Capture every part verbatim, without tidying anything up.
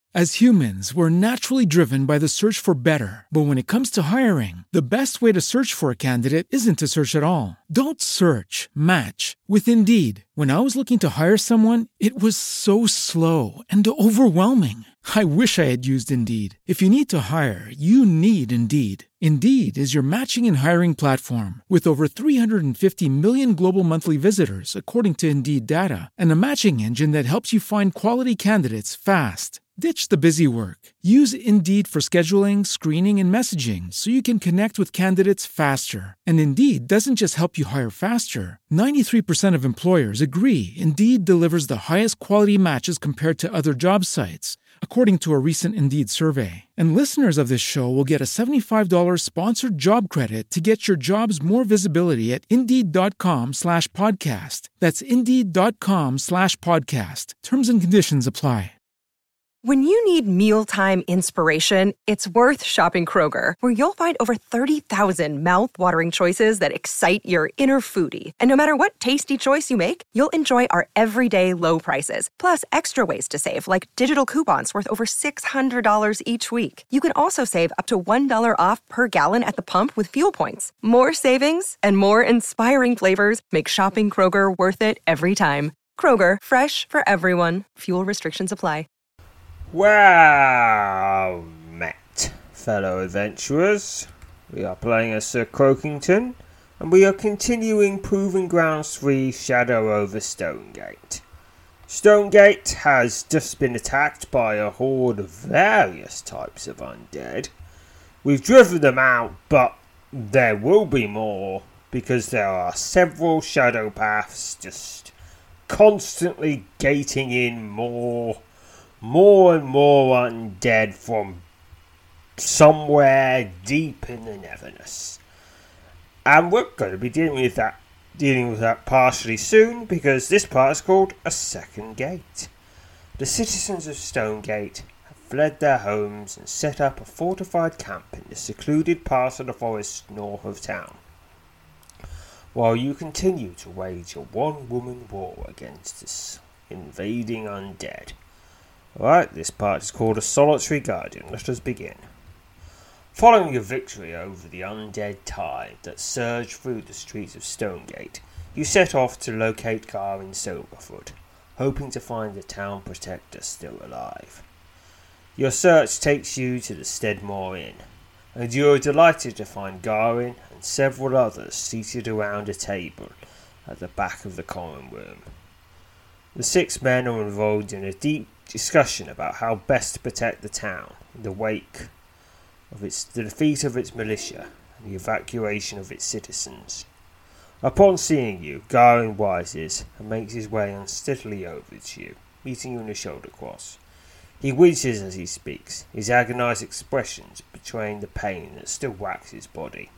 As humans, we're naturally driven by the search for better. But when it comes to hiring, the best way to search for a candidate isn't to search at all. Don't search, match with Indeed. When I was looking to hire someone, it was so slow and overwhelming. I wish I had used Indeed. If you need to hire, you need Indeed. Indeed is your matching and hiring platform with over three hundred fifty million global monthly visitors, according to Indeed data, and a matching engine that helps you find quality candidates fast. Ditch the busy work. Use Indeed for scheduling, screening, and messaging so you can connect with candidates faster. And Indeed doesn't just help you hire faster. ninety-three percent of employers agree Indeed delivers the highest quality matches compared to other job sites, according to a recent Indeed survey. And listeners of this show will get a seventy-five dollars sponsored job credit to get your jobs more visibility at Indeed.com slash podcast. That's Indeed.com slash podcast. Terms and conditions apply. When you need mealtime inspiration, it's worth shopping Kroger, where you'll find over thirty thousand mouth-watering choices that excite your inner foodie. And no matter what tasty choice you make, you'll enjoy our everyday low prices, plus extra ways to save, like digital coupons worth over six hundred dollars each week. You can also save up to one dollar off per gallon at the pump with fuel points. More savings and more inspiring flavors make shopping Kroger worth it every time. Kroger, fresh for everyone. Fuel restrictions apply. Well met, fellow adventurers. We are playing as Sir Croakington, and we are continuing Proving Grounds three Shadow over Stonegate. Stonegate has just been attacked by a horde of various types of undead. We've driven them out, but there will be more, because there are several shadow paths just constantly gating in more More and more undead from somewhere deep in the Neverness. And we're going to be dealing with that dealing with that partially soon, because this part is called A Second Gate. The citizens of Stonegate have fled their homes and set up a fortified camp in the secluded part of the forest north of town, while you continue to wage a one-woman war against this invading undead. Alright, this part is called A Solitary Guardian. Let us begin. Following your victory over the undead tide that surged through the streets of Stonegate, you set off to locate Garin Silverfoot, hoping to find the town protector still alive. Your search takes you to the Steadmore Inn, and you are delighted to find Garin and several others seated around a table at the back of the common room. The six men are involved in a deep discussion about how best to protect the town in the wake of its the defeat of its militia and the evacuation of its citizens. Upon seeing you, Garin rises and makes his way unsteadily over to you, meeting you in a shoulder cross. He winces as he speaks, his agonized expressions betraying the pain that still racks his body.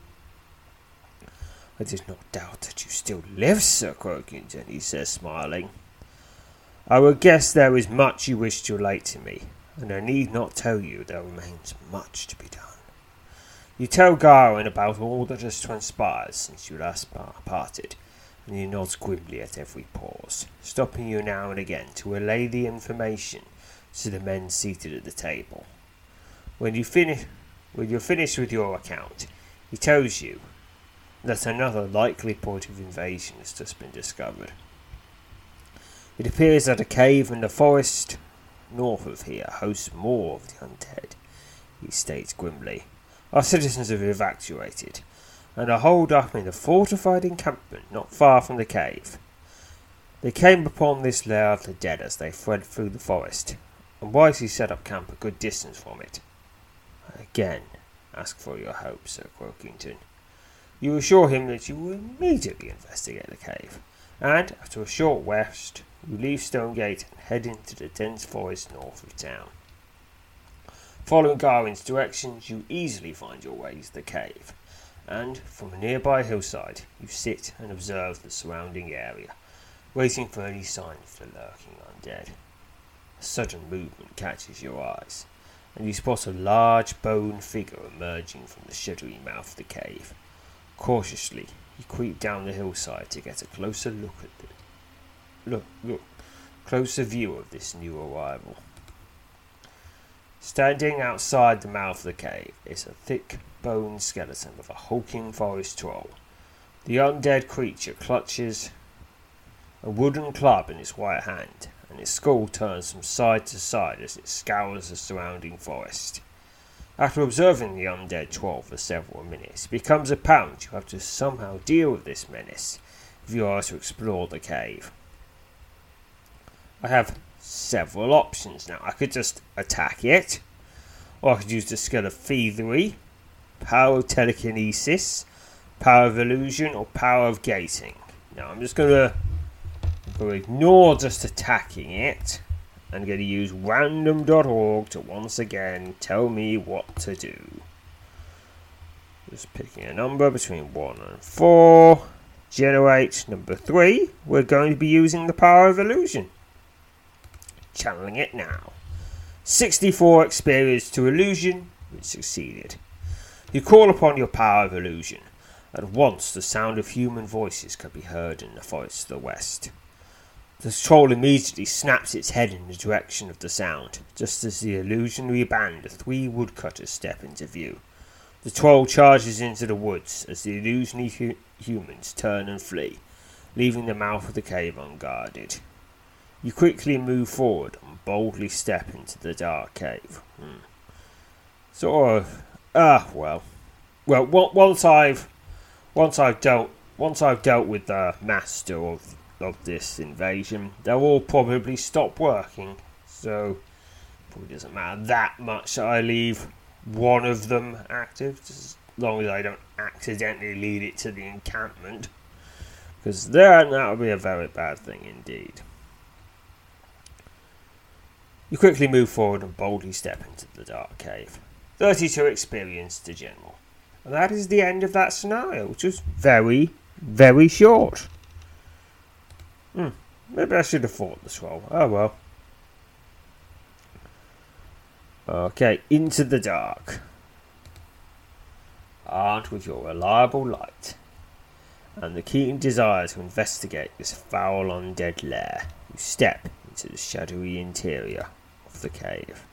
"I did not doubt that you still live, Sir Croakington," he says, smiling. "I would guess there is much you wish to relate to me, and I need not tell you there remains much to be done." You tell Garin about all that has transpired since you last parted, and he nods grimly at every pause, stopping you now and again to relay the information to the men seated at the table. When you finish, when you're finished with your account, he tells you that another likely point of invasion has just been discovered. It appears that a cave in the forest north of here hosts more of the undead, he states grimly. Our citizens have evacuated, and are holed up in a fortified encampment not far from the cave. They came upon this lair of the dead as they fled through the forest, and wisely set up camp a good distance from it. I again ask for your help, Sir Croakington. You assure him that you will immediately investigate the cave, and, after a short rest, you leave Stonegate and head into the dense forest north of town. Following Garin's directions, you easily find your way to the cave, and, from a nearby hillside, you sit and observe the surrounding area, waiting for any sign of the lurking undead. A sudden movement catches your eyes, and you spot a large bone figure emerging from the shadowy mouth of the cave. Cautiously, you creep down the hillside to get a closer look at the look, look, closer view of this new arrival. Standing outside the mouth of the cave is a thick boned skeleton of a hulking forest troll. The undead creature clutches a wooden club in its right hand, and its skull turns from side to side as it scours the surrounding forest. After observing the undead troll for several minutes, it becomes apparent you have to somehow deal with this menace if you are to explore the cave. I have several options now. I could just attack it, or I could use the skill of thievery, power of telekinesis, power of illusion, or power of gating. Now I'm just going to ignore just attacking it. I'm going to use random dot org to once again tell me what to do. Just picking a number between one and four. Generate number three. We're going to be using the power of illusion. Channeling it now. sixty-four experience to illusion, which succeeded. You call upon your power of illusion. At once the sound of human voices could be heard in the forest to the west. The troll immediately snaps its head in the direction of the sound, just as the illusionary band of three woodcutters step into view. The troll charges into the woods as the illusionary hu- humans turn and flee, leaving the mouth of the cave unguarded. You quickly move forward and boldly step into the dark cave. Hmm. Sort of. Ah, well. Well, once I've, once I've dealt, once I've dealt with the master of of this invasion, they'll all probably stop working. So, probably doesn't matter that much that I leave one of them active, just as long as I don't accidentally lead it to the encampment, because then that would be a very bad thing indeed. You quickly move forward and boldly step into the dark cave. thirty-two experience to general. And that is the end of that scenario, which was very, very short. Hmm, maybe I should have fought the troll. Oh well. Okay, into the dark. Armed with your reliable light and the keen desire to investigate this foul undead lair, you step into the shadowy interior of the cave.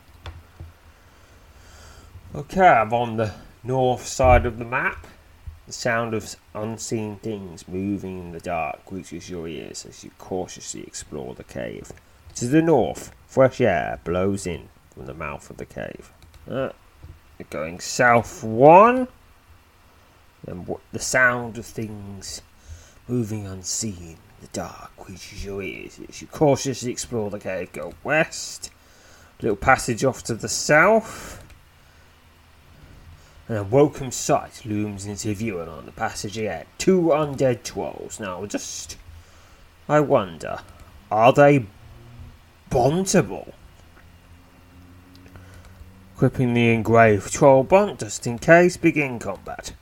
Okay, I'm on the north side of the map. The sound of unseen things moving in the dark reaches your ears as you cautiously explore the cave. To the north, fresh air blows in from the mouth of the cave. Uh, you're going south one. And what the sound of things moving unseen in the dark reaches your ears as you cautiously explore the cave. Go west. A little passage off to the south. And a welcome sight looms into view along the passage ahead. Two undead trolls. Now, just... I wonder, are they bontable? Equipping the engraved troll bont just in case. Begin combat.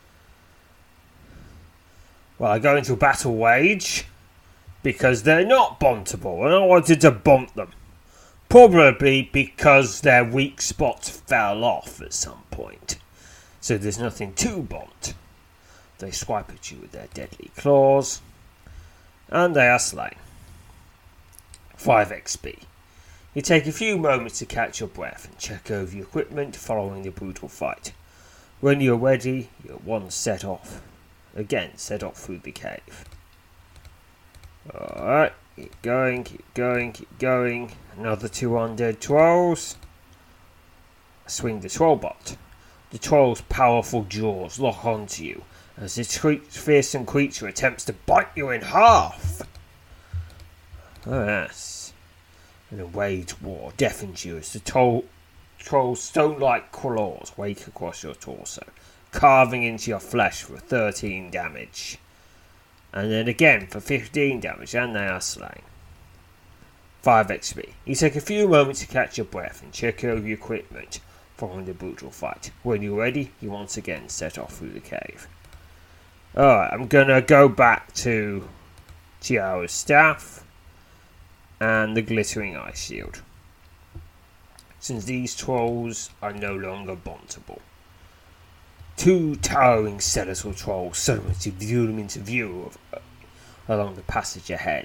Well, I go into battle wage because they're not bontable, and I wanted to bont them. Probably because their weak spots fell off at some point. So there's nothing to bont. They swipe at you with their deadly claws, and they are slain. five X P. You take a few moments to catch your breath and check over your equipment following the brutal fight. When you're ready, you at once set off. Again, set off through the cave. Alright, keep going, keep going, keep going. Another two undead trolls. Swing the troll bot. The troll's powerful jaws lock onto you as this fearsome creature attempts to bite you in half. Oh yes. And a wage war deafens you as the troll, troll's stone-like claws wake across your torso, carving into your flesh for thirteen damage. And then again for fifteen damage, and they are slain. five X P. You take a few moments to catch your breath and check over your equipment following the brutal fight. When you're ready, you once again set off through the cave. Alright, I'm gonna go back to Tiara's staff and the glittering ice shield, since these trolls are no longer bontable. Two towering skeletal trolls suddenly view them into view of, uh, along the passage ahead.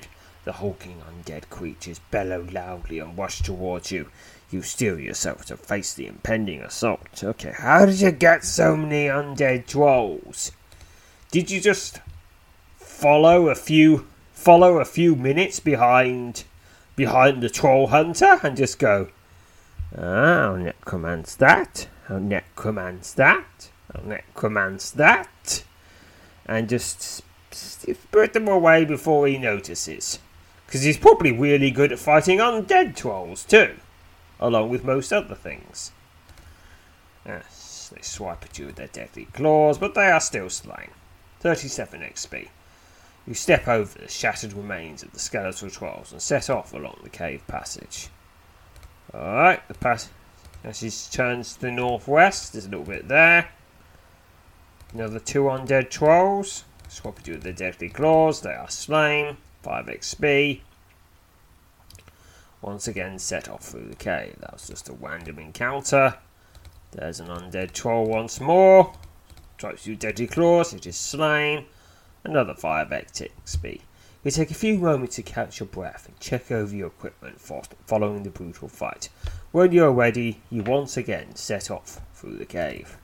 The hulking undead creatures bellow loudly and rush towards you. You steel yourself to face the impending assault. Okay, how did you get so many undead trolls? Did you just follow a few follow a few minutes behind behind the troll hunter and just go, ah, I'll necromance that, I'll necromance that, I'll necromance that, and just put them away before he notices? Because he's probably really good at fighting undead trolls too, along with most other things. Yes, they swipe at you with their deadly claws, but they are still slain. thirty-seven X P. You step over the shattered remains of the skeletal trolls and set off along the cave passage. Alright, the passage turns to the northwest. There's a little bit there. Another two undead trolls. Swap at you with their deadly claws. They are slain. five X P. Once again set off through the cave. That was just a random encounter. There's an undead troll once more. Strikes you deadly claws. It is slain. Another five X P. You take a few moments to catch your breath and check over your equipment following the brutal fight. When you are ready, you once again set off through the cave.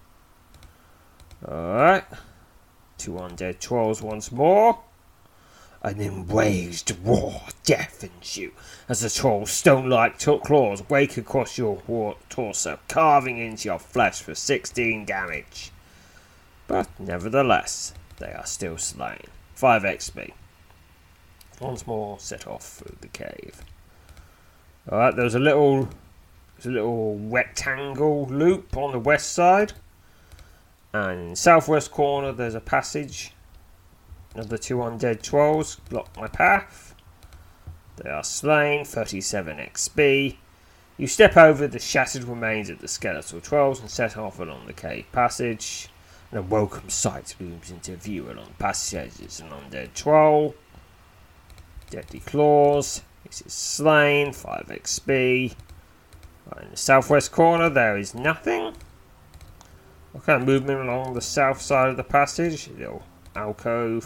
Alright. Two undead trolls once more. An enraged roar deafens you as the troll's stone-like claws wake across your torso, carving into your flesh for sixteen damage. But nevertheless, they are still slain. five X P. Once more, set off through the cave. Alright, there's a little, there's a little rectangle loop on the west side. And in the southwest corner, there's a passage. Another two undead trolls block my path. They are slain. thirty-seven X P. You step over the shattered remains of the skeletal trolls and set off along the cave passage. And a welcome sight looms into view along the passage edges. An undead troll. Deadly claws. This is slain. five X P. Right in the southwest corner, there is nothing. What kind of movement along the south side of the passage? A little alcove.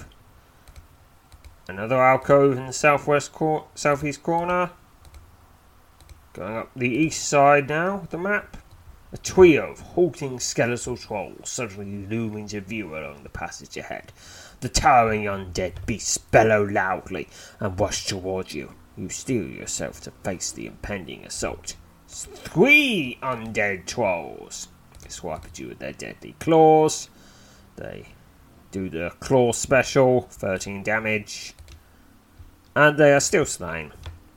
Another alcove in the southwest cor- southeast corner. Going up the east side now of the map. A trio of halting skeletal trolls suddenly loom into view along the passage ahead. The towering undead beasts bellow loudly and rush towards you. You steel yourself to face the impending assault. Three undead trolls. They swipe at you with their deadly claws. They do the claw special, thirteen damage. And they are still slain.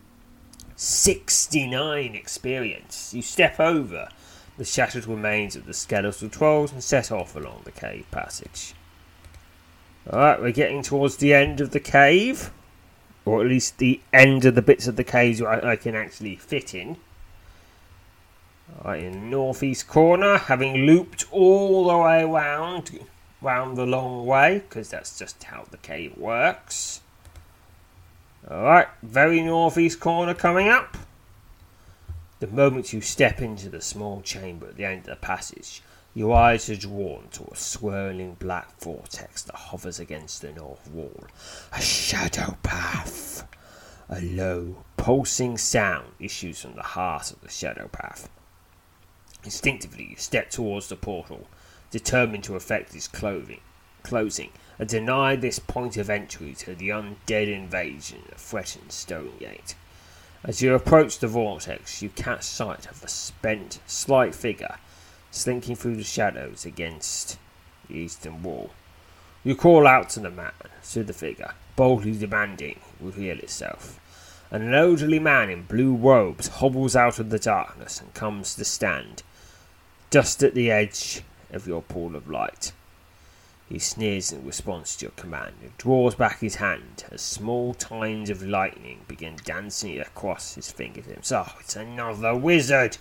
sixty-nine experience. You step over the shattered remains of the skeletal trolls and set off along the cave passage. Alright, we're getting towards the end of the cave. Or at least the end of the bits of the caves I, I can actually fit in. Alright, in the northeast corner, having looped all the way around, round the long way, because that's just how the cave works. Alright, very northeast corner coming up. The moment you step into the small chamber at the end of the passage, your eyes are drawn to a swirling black vortex that hovers against the north wall. A shadow path. A low, pulsing sound issues from the heart of the shadow path. Instinctively, you step towards the portal, determined to effect its clothing, closing, and deny this point of entry to the undead invasion that threatens Stonegate. As you approach the vortex, you catch sight of a spent, slight figure slinking through the shadows against the eastern wall. You call out to the man, to the figure, boldly demanding it reveal itself. And an elderly man in blue robes hobbles out of the darkness and comes to stand just at the edge of your pool of light. He sneers in response to your command and draws back his hand as small tines of lightning begin dancing across his fingertips. Oh, it's another wizard!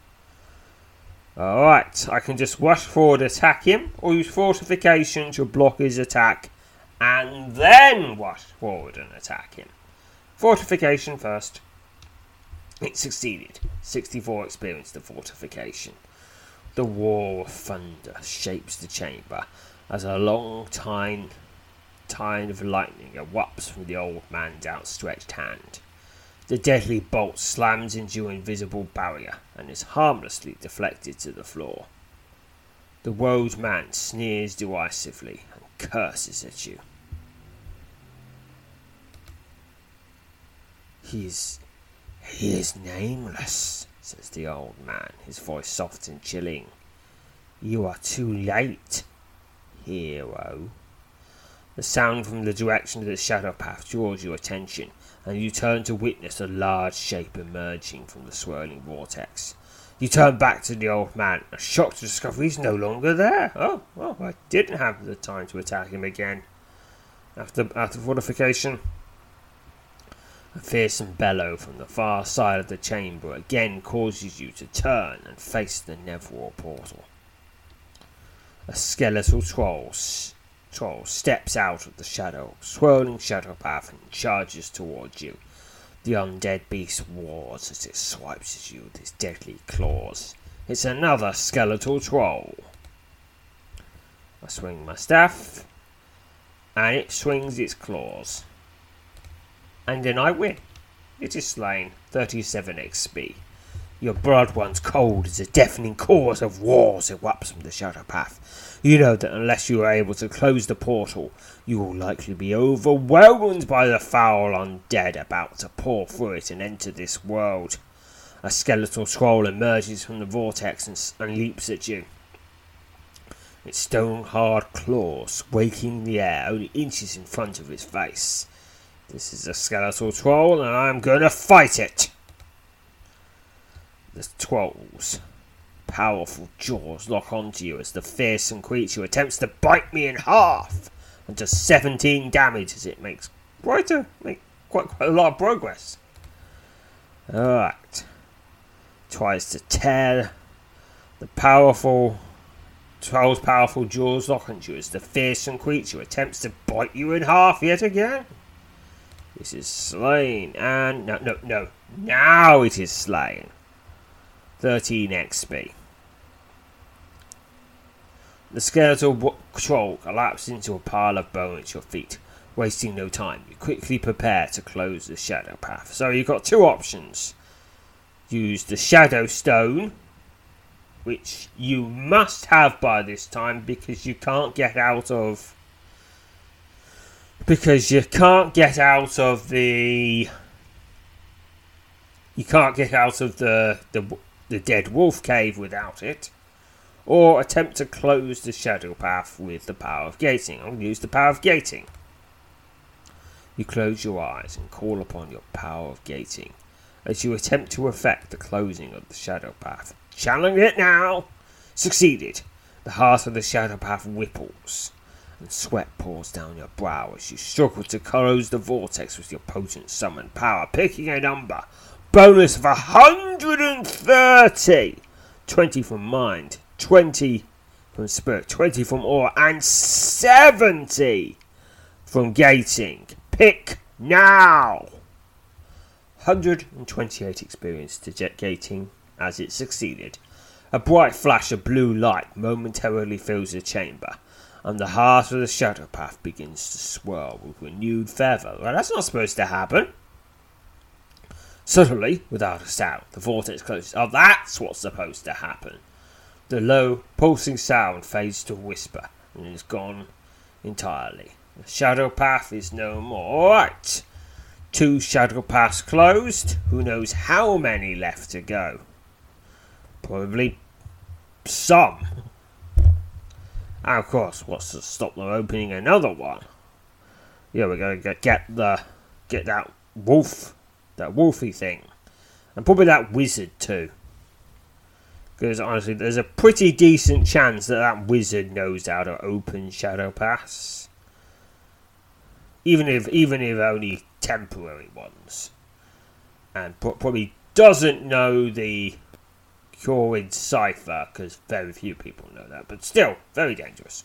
Alright, I can just rush forward, attack him, or use fortification to block his attack, and then rush forward and attack him. Fortification first. It succeeded. sixty-four experience to fortification. The roar of thunder shapes the chamber as a long tine tide of lightning erupts from the old man's outstretched hand. The deadly bolt slams into your invisible barrier and is harmlessly deflected to the floor. The woad man sneers derisively and curses at you. He is, he is nameless, says the old man, his voice soft and chilling. You are too late, hero. The sound from the direction of the shadow path draws your attention, and you turn to witness a large shape emerging from the swirling vortex. You turn back to the old man, shocked to discover he's no longer there. Oh, well, I didn't have the time to attack him again. After, after fortification, a fearsome bellow from the far side of the chamber again causes you to turn and face the Neverwar portal. A skeletal troll, troll steps out of the shadow, swirling shadow path and charges towards you. The undead beast roars as it swipes at you with its deadly claws. It's another skeletal troll. I swing my staff, and it swings its claws. And then I win. It is slain. thirty-seven X P. Your blood runs cold as a deafening chorus of roars erupts from the shadow path. You know that unless you are able to close the portal, you will likely be overwhelmed by the foul undead about to pour through it and enter this world. A skeletal troll emerges from the vortex and, and leaps at you. Its stone-hard claws waking the air only inches in front of its face. This is a skeletal troll, and I'm going to fight it. The troll's powerful jaws lock onto you as the fearsome creature attempts to bite me in half, and does seventeen damage as it makes quite a make quite, quite a lot of progress. Alright. Tries to tear the powerful troll's powerful jaws lock onto you as the fearsome creature attempts to bite you in half yet again. This is slain, and no, no, no, now it is slain. thirteen X P. The skeletal troll collapses into a pile of bone at your feet. Wasting no time, you quickly prepare to close the shadow path. So you've got two options. Use the shadow stone, which you must have by this time because you can't get out of... Because you can't get out of the... You can't get out of the, the, the dead wolf cave without it. Or attempt to close the shadow path with the power of gating. I'm going to use the power of gating. You close your eyes and call upon your power of gating as you attempt to effect the closing of the shadow path. Challenge it now! Succeeded. The heart of the shadow path ripples and sweat pours down your brow as you struggle to close the vortex with your potent summoned power, picking a number. Bonus of one hundred thirty! twenty from mind, twenty from spirit, twenty from aura, and seventy from gating. Pick now! one hundred twenty-eight experience to jet gating as it succeeded. A bright flash of blue light momentarily fills the chamber, and the heart of the shadow path begins to swirl with renewed fervour. Well, that's not supposed to happen. Suddenly, without a sound, the vortex closes. Oh, that's what's supposed to happen. The low, pulsing sound fades to a whisper and is gone entirely. The shadow path is no more. Alright. Two shadow paths closed. Who knows how many left to go? Probably some. And of course, what's to stop them opening another one? Yeah, we're going to get the get that wolf, that wolfy thing, and probably that wizard too. Because honestly, there's a pretty decent chance that that wizard knows how to open shadow paths, even if even if only temporary ones, and pro- probably doesn't know the Corid cipher because very few people know that, but still very dangerous.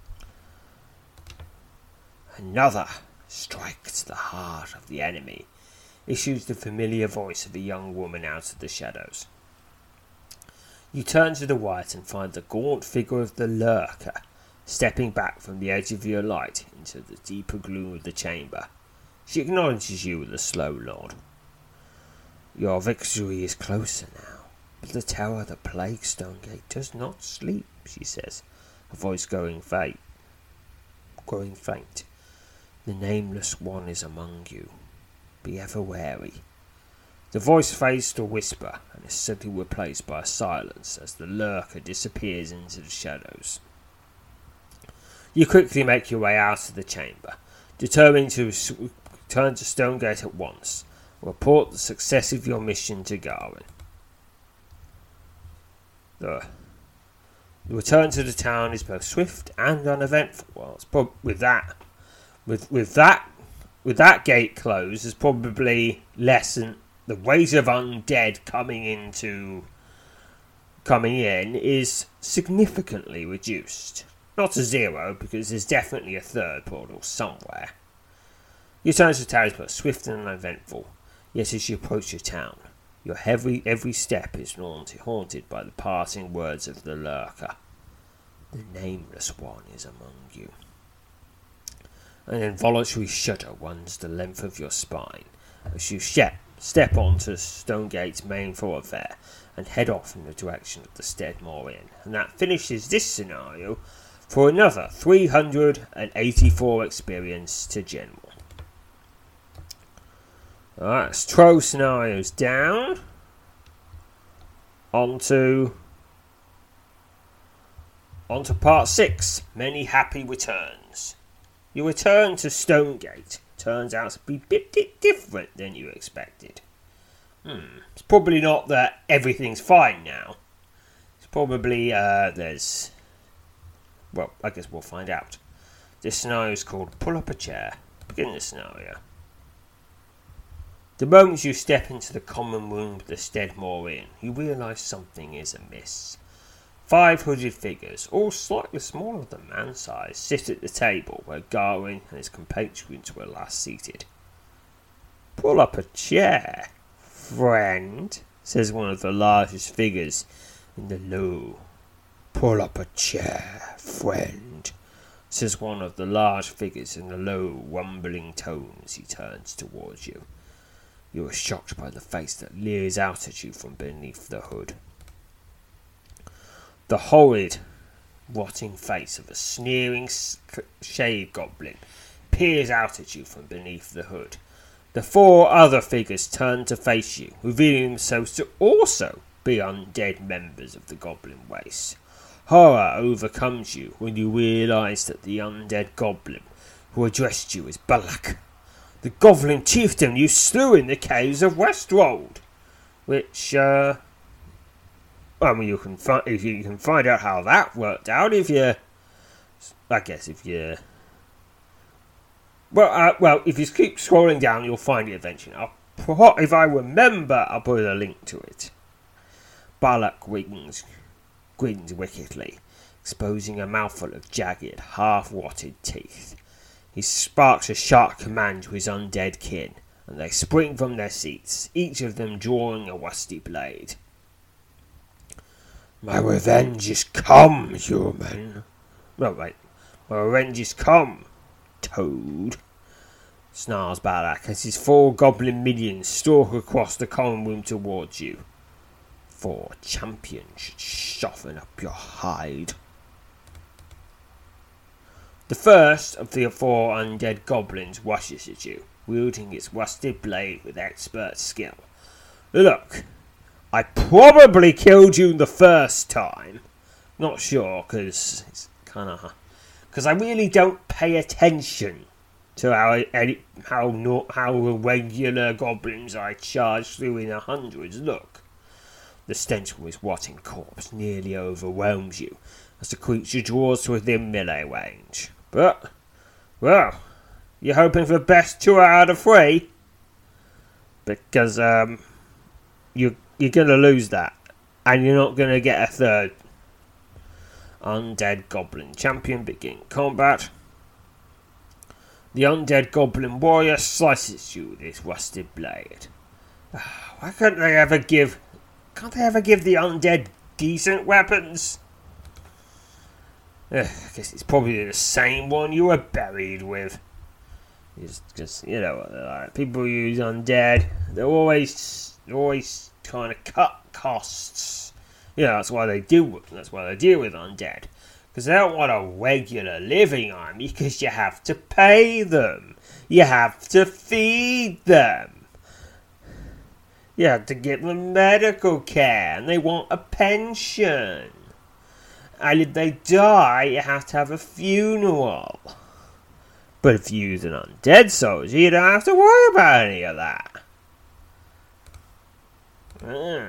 Another strike to the heart of the enemy issues the familiar voice of a young woman out of the shadows. You turn to the right and find the gaunt figure of the lurker stepping back from the edge of your light into the deeper gloom of the chamber. She acknowledges you with a slow nod. Your victory is closer now, but the terror that plagues Stonegate does not sleep, she says, her voice growing faint. Growing faint. The Nameless One is among you. Be ever wary. The voice fades to a whisper and is suddenly replaced by a silence as the lurker disappears into the shadows. You quickly make your way out of the chamber, determined to return to Stonegate at once and report the success of your mission to Garwin. The, the return to the town is both swift and uneventful. Well, it's prob- with that, with with that, with that gate closed, is probably lessened. The rate of undead coming into coming in is significantly reduced. Not to zero, because there's definitely a third portal somewhere. Your turn to town is both swift and uneventful, yet as you approach your town, your every, every step is haunted, haunted by the parting words of the lurker. The Nameless One is among you. An involuntary shudder runs the length of your spine as you step, step onto Stonegate's main thoroughfare and head off in the direction of the Steadmore Inn. And that finishes this scenario for another three hundred eighty-four experience to General. Alright, let's throw scenarios down. Onto Onto part six. Many happy returns. Your return to Stonegate turns out to be a bit different than you expected. Hmm. It's probably not that everything's fine now. It's probably uh, there's. Well, I guess we'll find out. This scenario is called Pull Up a Chair. Begin the scenario. The moment you step into the common room of the Steadmore Inn, you realise something is amiss. Five hooded figures, all slightly smaller than man size, sit at the table where Garwin and his compatriots were last seated. Pull up a chair, friend, says one of the largest figures in the low. Pull up a chair, friend, says one of the large figures in the low, rumbling tone as he turns towards you. You are shocked by the face that leers out at you from beneath the hood. The horrid, rotting face of a sneering shade goblin peers out at you from beneath the hood. The four other figures turn to face you, revealing themselves to also be undead members of the goblin race. Horror overcomes you when you realise that the undead goblin who addressed you is Balak, the goblin chieftain you slew in the caves of Westwold, which, uh... I mean, you can find if you can find out how that worked out if you, I guess if you, well, uh, well, if you keep scrolling down, you'll find it eventually. I'll put, if I remember, I'll put a link to it. Balak grins, grins wickedly, exposing a mouthful of jagged, half-rotted teeth. He sparks a sharp command to his undead kin, and they spring from their seats, each of them drawing a rusty blade. My revenge is come, human. No, wait. My revenge is come, Toad, snarls Balak as his four goblin minions stalk across the common room towards you. Four champions should soften up your hide. The first of the four undead goblins rushes at you, wielding its rusted blade with expert skill. Look, I probably killed you the first time. Not sure, because it's kind of... Because I really don't pay attention to how how not how regular goblins I charge through in the hundreds look. The stench of his rotting corpse nearly overwhelms you as the creature draws to within melee range. But, well, you're hoping for the best two out of three? Because, um, you, you're going to lose that. And you're not going to get a third. Undead Goblin Champion begin combat. The Undead Goblin Warrior slices you with his rusted blade. Why can't they ever give... Can't they ever give the Undead decent weapons? I guess it's probably the same one you were buried with. It's just, you know what they're like. People who use undead, they're always, they're always trying to cut costs. You know, that's why they do. That's why they deal with undead, because they don't want a regular living army. Because you have to pay them, you have to feed them, you have to give them medical care, and they want a pension. And if they die, you have to have a funeral. But if you use an undead soldier, you don't have to worry about any of that. Ah.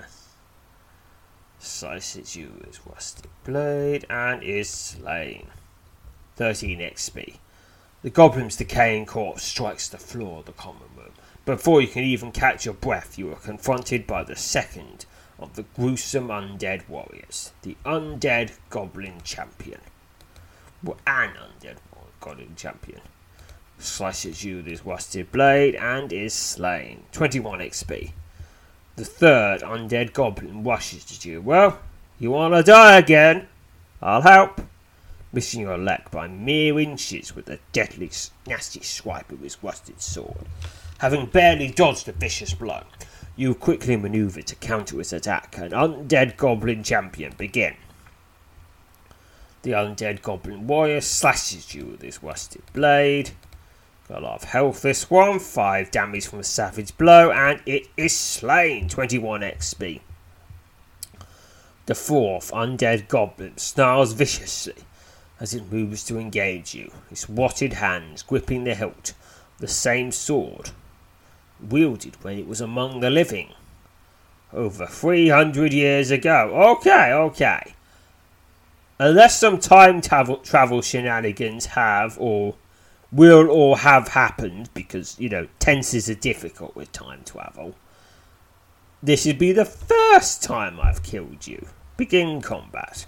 Slices you with rusted blade and is slain. thirteen X P. The goblin's decaying corpse strikes the floor of the common room. Before you can even catch your breath, you are confronted by the second of the gruesome undead warriors, the undead goblin champion. Well, an undead goblin champion. Slices you with his rusted blade and is slain. twenty-one X P. The third undead goblin rushes at you. Well, you want to die again? I'll help. Missing your leg by mere inches with a deadly, nasty swipe of his rusted sword. Having barely dodged a vicious blow, you quickly maneuver to counter his attack, and undead goblin champion begin. The undead goblin warrior slashes you with his rusted blade. Got a lot of health this one, five damage from a savage blow, and it is slain, twenty-one X P. The fourth undead goblin snarls viciously as it moves to engage you, its watted hands gripping the hilt of the same sword wielded when it was among the living over three hundred years ago. Okay, okay. Unless some time travel, travel shenanigans have or will or have happened, because, you know, tenses are difficult with time travel, this would be the first time I've killed you. Begin combat.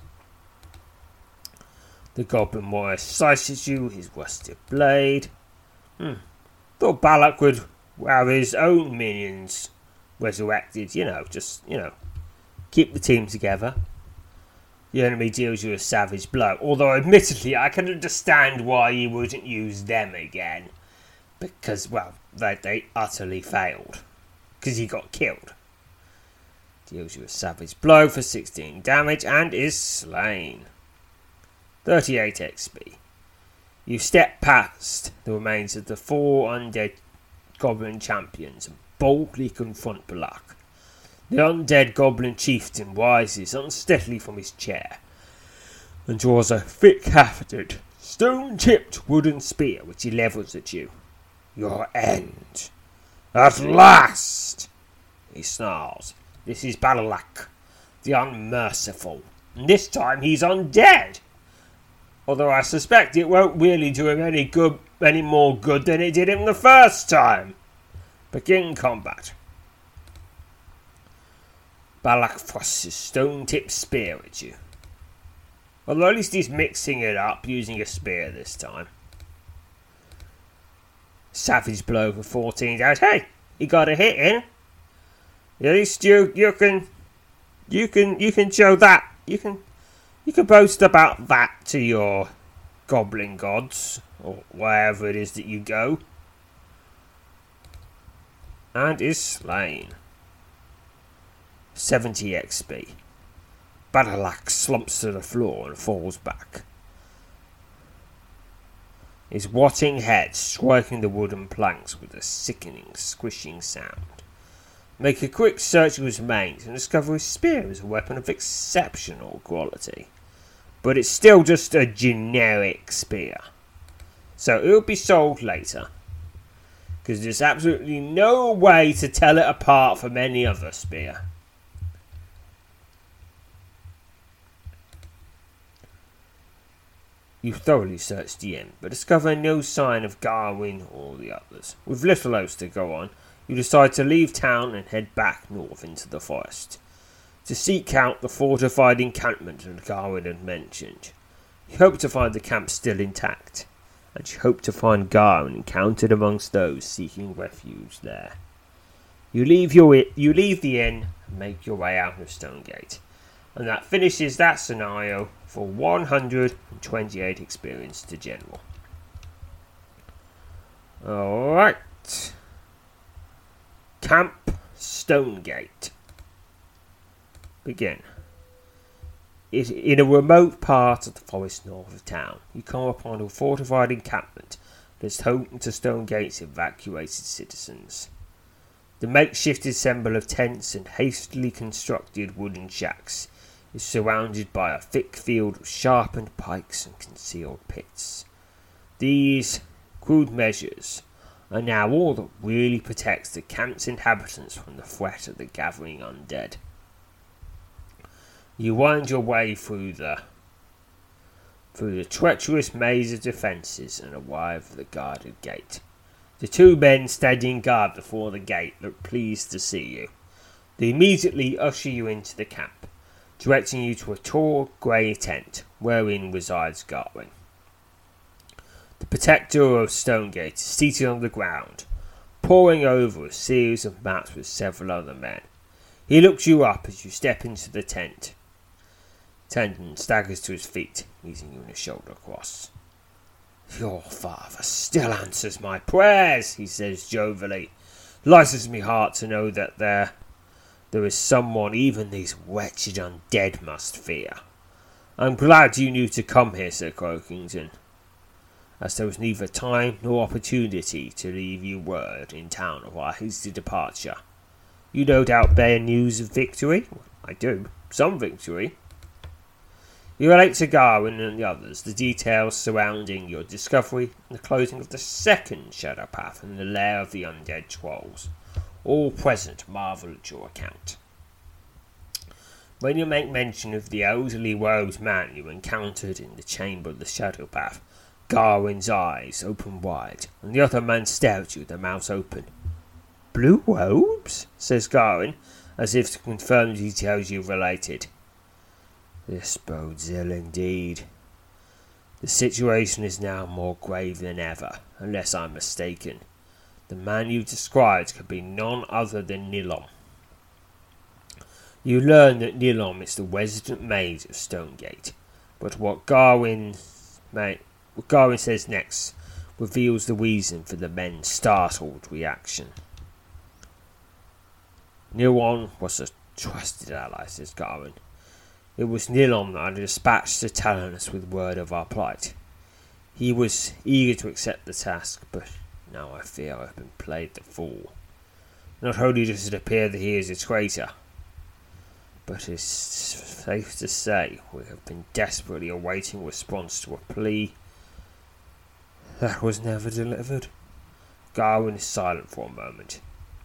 The goblin warrior slices you with his rusted blade. Hmm. Thought Balak would have his own minions resurrected, you know, just, you know, keep the team together. The enemy deals you a savage blow, although admittedly I can understand why you wouldn't use them again. Because, well, they, they utterly failed. Because he got killed. Deals you a savage blow for sixteen damage and is slain. thirty-eight X P. You step past the remains of the four undead goblin champions and boldly confront Balak. The undead goblin chieftain rises unsteadily from his chair and draws a thick-hafted, stone-tipped wooden spear which he levels at you. Your end. At last! He snarls. This is Balak, the unmerciful, and this time he's undead. Although I suspect it won't really do him any good, any more good than it did him the first time. Begin combat. Balak thrusts his stone-tipped spear at you. Although at least he's mixing it up, using a spear this time. Savage blow for fourteen damage. Hey, you got a hit in. At least you you can you can you can show that you can you can boast about that to your goblin gods or wherever it is that you go. And is slain. seventy X P. Balak slumps to the floor and falls back. His watting head striking the wooden planks with a sickening, squishing sound. Make a quick search of his remains and discover his spear is a weapon of exceptional quality. But it's still just a generic spear. So it will be sold later. Because there's absolutely no way to tell it apart from any other spear. You thoroughly search the inn, but discover no sign of Garwin or the others. With little else to go on, you decide to leave town and head back north into the forest, to seek out the fortified encampment that Garwin had mentioned. You hope to find the camp still intact, and you hope to find Garwin encountered amongst those seeking refuge there. You leave, your, you leave the inn and make your way out of Stonegate, and that finishes that scenario for one hundred twenty-eight experience to general. Alright. Camp Stonegate. Begin. It, in a remote part of the forest north of town, you come upon a fortified encampment that is home to Stonegate's evacuated citizens. The makeshift assemble of tents and hastily constructed wooden shacks is surrounded by a thick field of sharpened pikes and concealed pits. These crude measures are now all that really protects the camp's inhabitants from the threat of the gathering undead. You wind your way through the through the treacherous maze of defences and arrive at the guarded gate. The two men standing guard before the gate look pleased to see you. They immediately usher you into the camp, directing you to a tall grey tent wherein resides Garwin. The protector of Stonegate is seated on the ground, poring over a series of maps with several other men. He looks you up as you step into the tent. Tendon staggers to his feet, meeting you in a shoulder cross. Your father still answers my prayers, he says jovially. Lightens me heart to know that there, there is someone even these wretched undead must fear. I'm glad you knew to come here, Sir Croakington, as there was neither time nor opportunity to leave you word in town of our hasty departure. You no doubt bear news of victory? I do. Some victory. You relate to Garwin and the others the details surrounding your discovery and the closing of the second shadow path in the lair of the undead trolls. All present marvel at your account. When you make mention of the elderly robed man you encountered in the chamber of the shadow path, Garwin's eyes open wide, and the other man stares at you with their mouths open. Blue robes? Says Garwin, as if to confirm the details you've related. This bodes ill indeed. The situation is now more grave than ever, unless I'm mistaken. The man you described could be none other than Nilom. You learn that Nilom is the resident mage of Stonegate, but what Garwin, mate, what Garwin says next reveals the reason for the men's startled reaction. Nilom was a trusted ally, says Garwin. It was Nilom that I dispatched to Talonus with word of our plight. He was eager to accept the task, but now I fear I've been played the fool. Not only does it appear that he is a traitor, but it's safe to say we have been desperately awaiting response to a plea that was never delivered. Garwin is silent for a moment,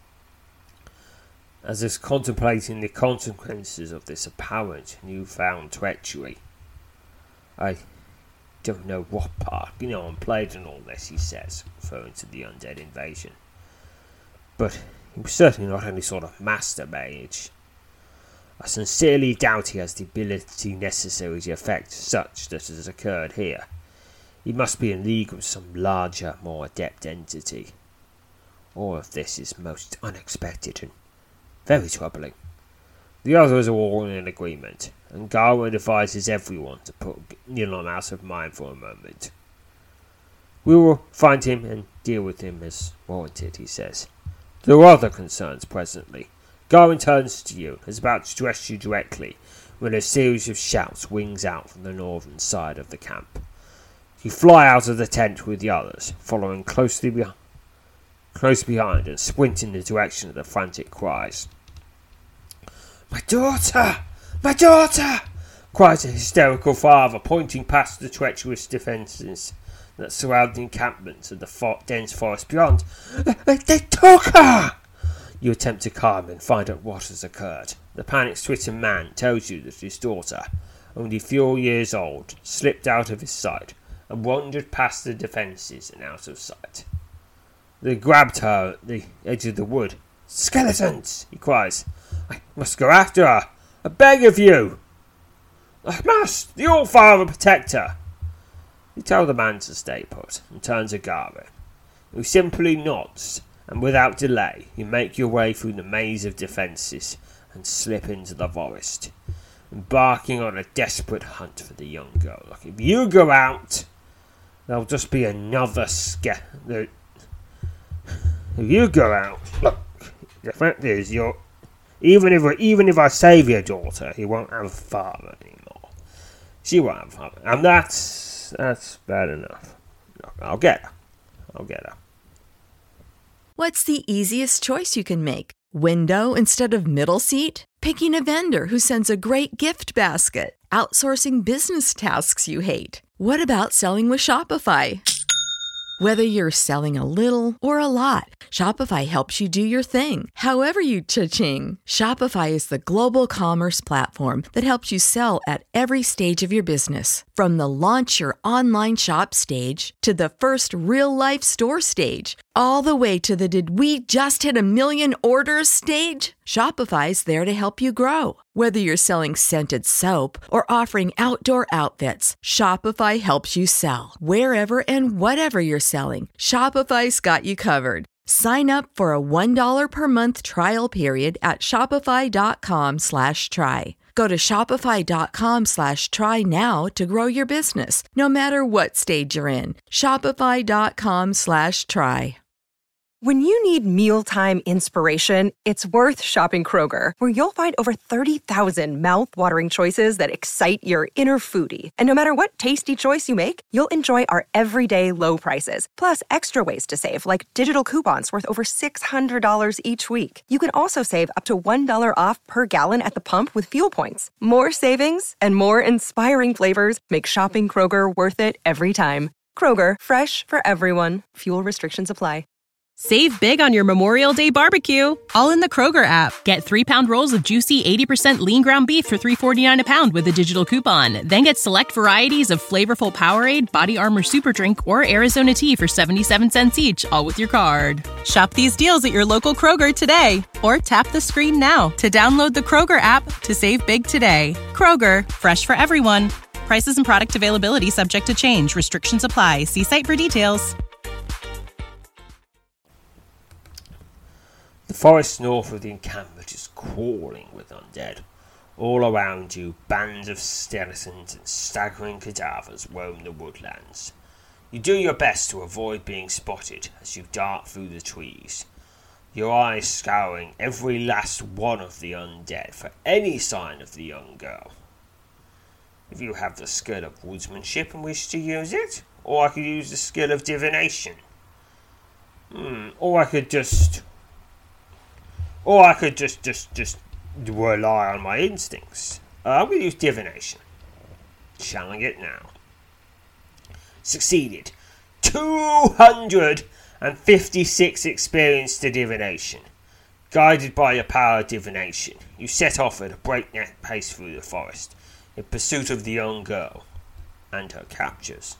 as if contemplating the consequences of this apparent newfound treachery. I don't know what part Nilom played in all this, he says, referring to the undead invasion. But he was certainly not any sort of master mage. I sincerely doubt he has the ability necessary to effect such that has occurred here. He must be in league with some larger, more adept entity. All of this is most unexpected and very troubling. The others are all in agreement, and Garwin advises everyone to put Nilom out of mind for a moment. We will find him and deal with him as warranted, he says. There are other concerns presently. Garwin turns to you and is about to address you directly when a series of shouts wings out from the northern side of the camp. You fly out of the tent with the others, following closely behind. close behind and sprint in the direction of the frantic cries. My daughter! My daughter! Cries a hysterical father, pointing past the treacherous defences that surround the encampment of the fo- dense forest beyond. They took her! You attempt to calm and find out what has occurred. The panic-stricken man tells you that his daughter, only a few years old, slipped out of his sight and wandered past the defences and out of sight. They grabbed her at the edge of the wood. Skeletons! He cries. I must go after her. I beg of you. I must. The All-Father protect her. You tell the man to stay put and turn to Garwin, who simply nods, and without delay you make your way through the maze of defences and slip into the forest. embarking on a desperate hunt for the young girl. Like, if you go out, there'll just be another scare. If you go out, look, the fact is, you're even if even if I save your daughter, he won't have a father anymore. She won't have a father, and that's that's bad enough. Look, I'll get her. I'll get her. What's the easiest choice you can make? Window instead of middle seat? Picking a vendor who sends a great gift basket? Outsourcing business tasks you hate? What about selling with Shopify? Whether you're selling a little or a lot, Shopify helps you do your thing, however you cha-ching. Shopify is the global commerce platform that helps you sell at every stage of your business. From the launch your online shop stage to the first real-life store stage, all the way to the did we just hit a million orders stage. Shopify's there to help you grow. Whether you're selling scented soap or offering outdoor outfits, Shopify helps you sell. Wherever and whatever you're selling, Shopify's got you covered. Sign up for a one dollar per month trial period at shopify.com slash try. Go to shopify.com slash try now to grow your business, no matter what stage you're in. Shopify.com slash try. When you need mealtime inspiration, it's worth shopping Kroger, where you'll find over thirty thousand mouth-watering choices that excite your inner foodie. And no matter what tasty choice you make, you'll enjoy our everyday low prices, plus extra ways to save, like digital coupons worth over six hundred dollars each week. You can also save up to one dollar off per gallon at the pump with fuel points. More savings and more inspiring flavors make shopping Kroger worth it every time. Kroger, fresh for everyone. Fuel restrictions apply. Save big on your Memorial Day barbecue, all in the Kroger app. Get three-pound rolls of juicy eighty percent lean ground beef for three forty-nine a pound with a digital coupon. Then get select varieties of flavorful Powerade, Body Armor Super Drink, or Arizona Tea for seventy-seven cents each, all with your card. Shop these deals at your local Kroger today, or tap the screen now to download the Kroger app to save big today. Kroger, fresh for everyone. Prices and product availability subject to change. Restrictions apply. See site for details. The forest north of the encampment is crawling with undead. All around you, bands of skeletons and staggering cadavers roam the woodlands. You do your best to avoid being spotted as you dart through the trees, your eyes scouring every last one of the undead for any sign of the young girl. If you have the skill of woodsmanship and wish to use it, or I could use the skill of divination. Hmm, or I could just... Or I could just, just, just rely on my instincts. Uh, I'm going to use divination. Channeling it now. Succeeded. two hundred fifty-six experience to divination. Guided by your power of divination, you set off at a breakneck pace through the forest in pursuit of the young girl and her captors.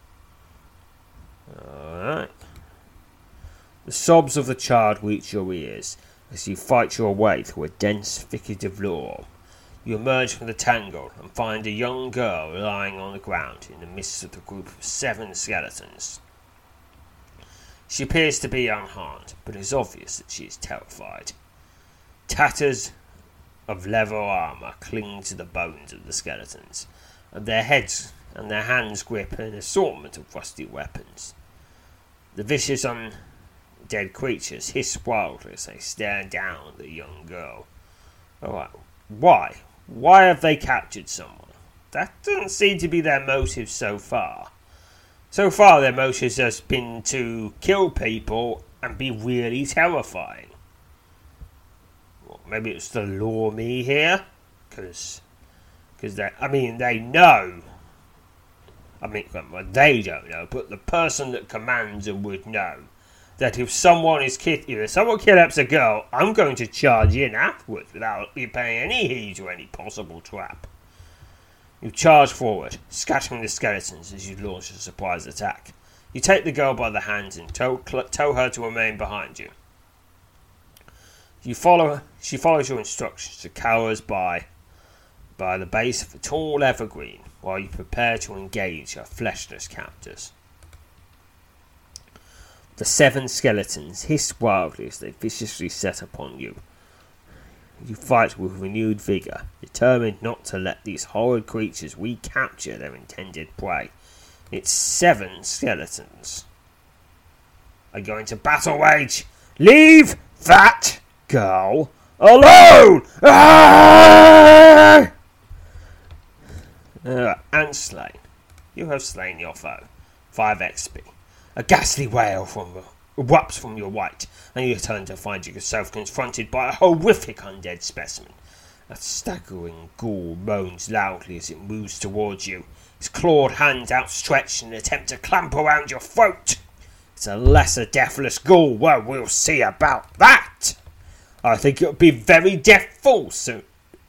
Alright. The sobs of the child reach your ears as you fight your way through a dense thicket of laurel. You emerge from the tangle and find a young girl lying on the ground in the midst of the group of seven skeletons. She appears to be unharmed, but it is obvious that she is terrified. Tatters of leather armour cling to the bones of the skeletons, and their heads and their hands grip an assortment of rusty weapons. The vicious un Dead creatures hiss wildly as they stare down at the young girl. Alright, why? Why have they captured someone? That doesn't seem to be their motive so far. So far their motive has been to kill people and be really terrifying. Well, maybe it's to lure me here? Because, because they, I mean, they know. I mean, well, they don't know, but the person that commands them would know that if someone is kid- if someone kidnaps a girl, I'm going to charge in afterwards without you paying any heed to any possible trap. You charge forward, scattering the skeletons as you launch a surprise attack. You take the girl by the hands and tow, cl- tow her to remain behind you. You follow. She follows your instructions and cowers by, by the base of a tall evergreen while you prepare to engage her fleshless captors. The seven skeletons hiss wildly as they viciously set upon you. You fight with renewed vigour, determined not to let these horrid creatures recapture their intended prey. It's seven skeletons are going to battle rage. Leave that girl alone! Ah! Uh, and slain. You have slain your foe. five X P. A ghastly wail from erupts from your right, and you turn to find yourself confronted by a horrific undead specimen. A staggering ghoul moans loudly as it moves towards you, its clawed hands outstretched in an attempt to clamp around your throat. It's a lesser deathless ghoul. Well, we'll see about that. I think it'll be very deathful soon.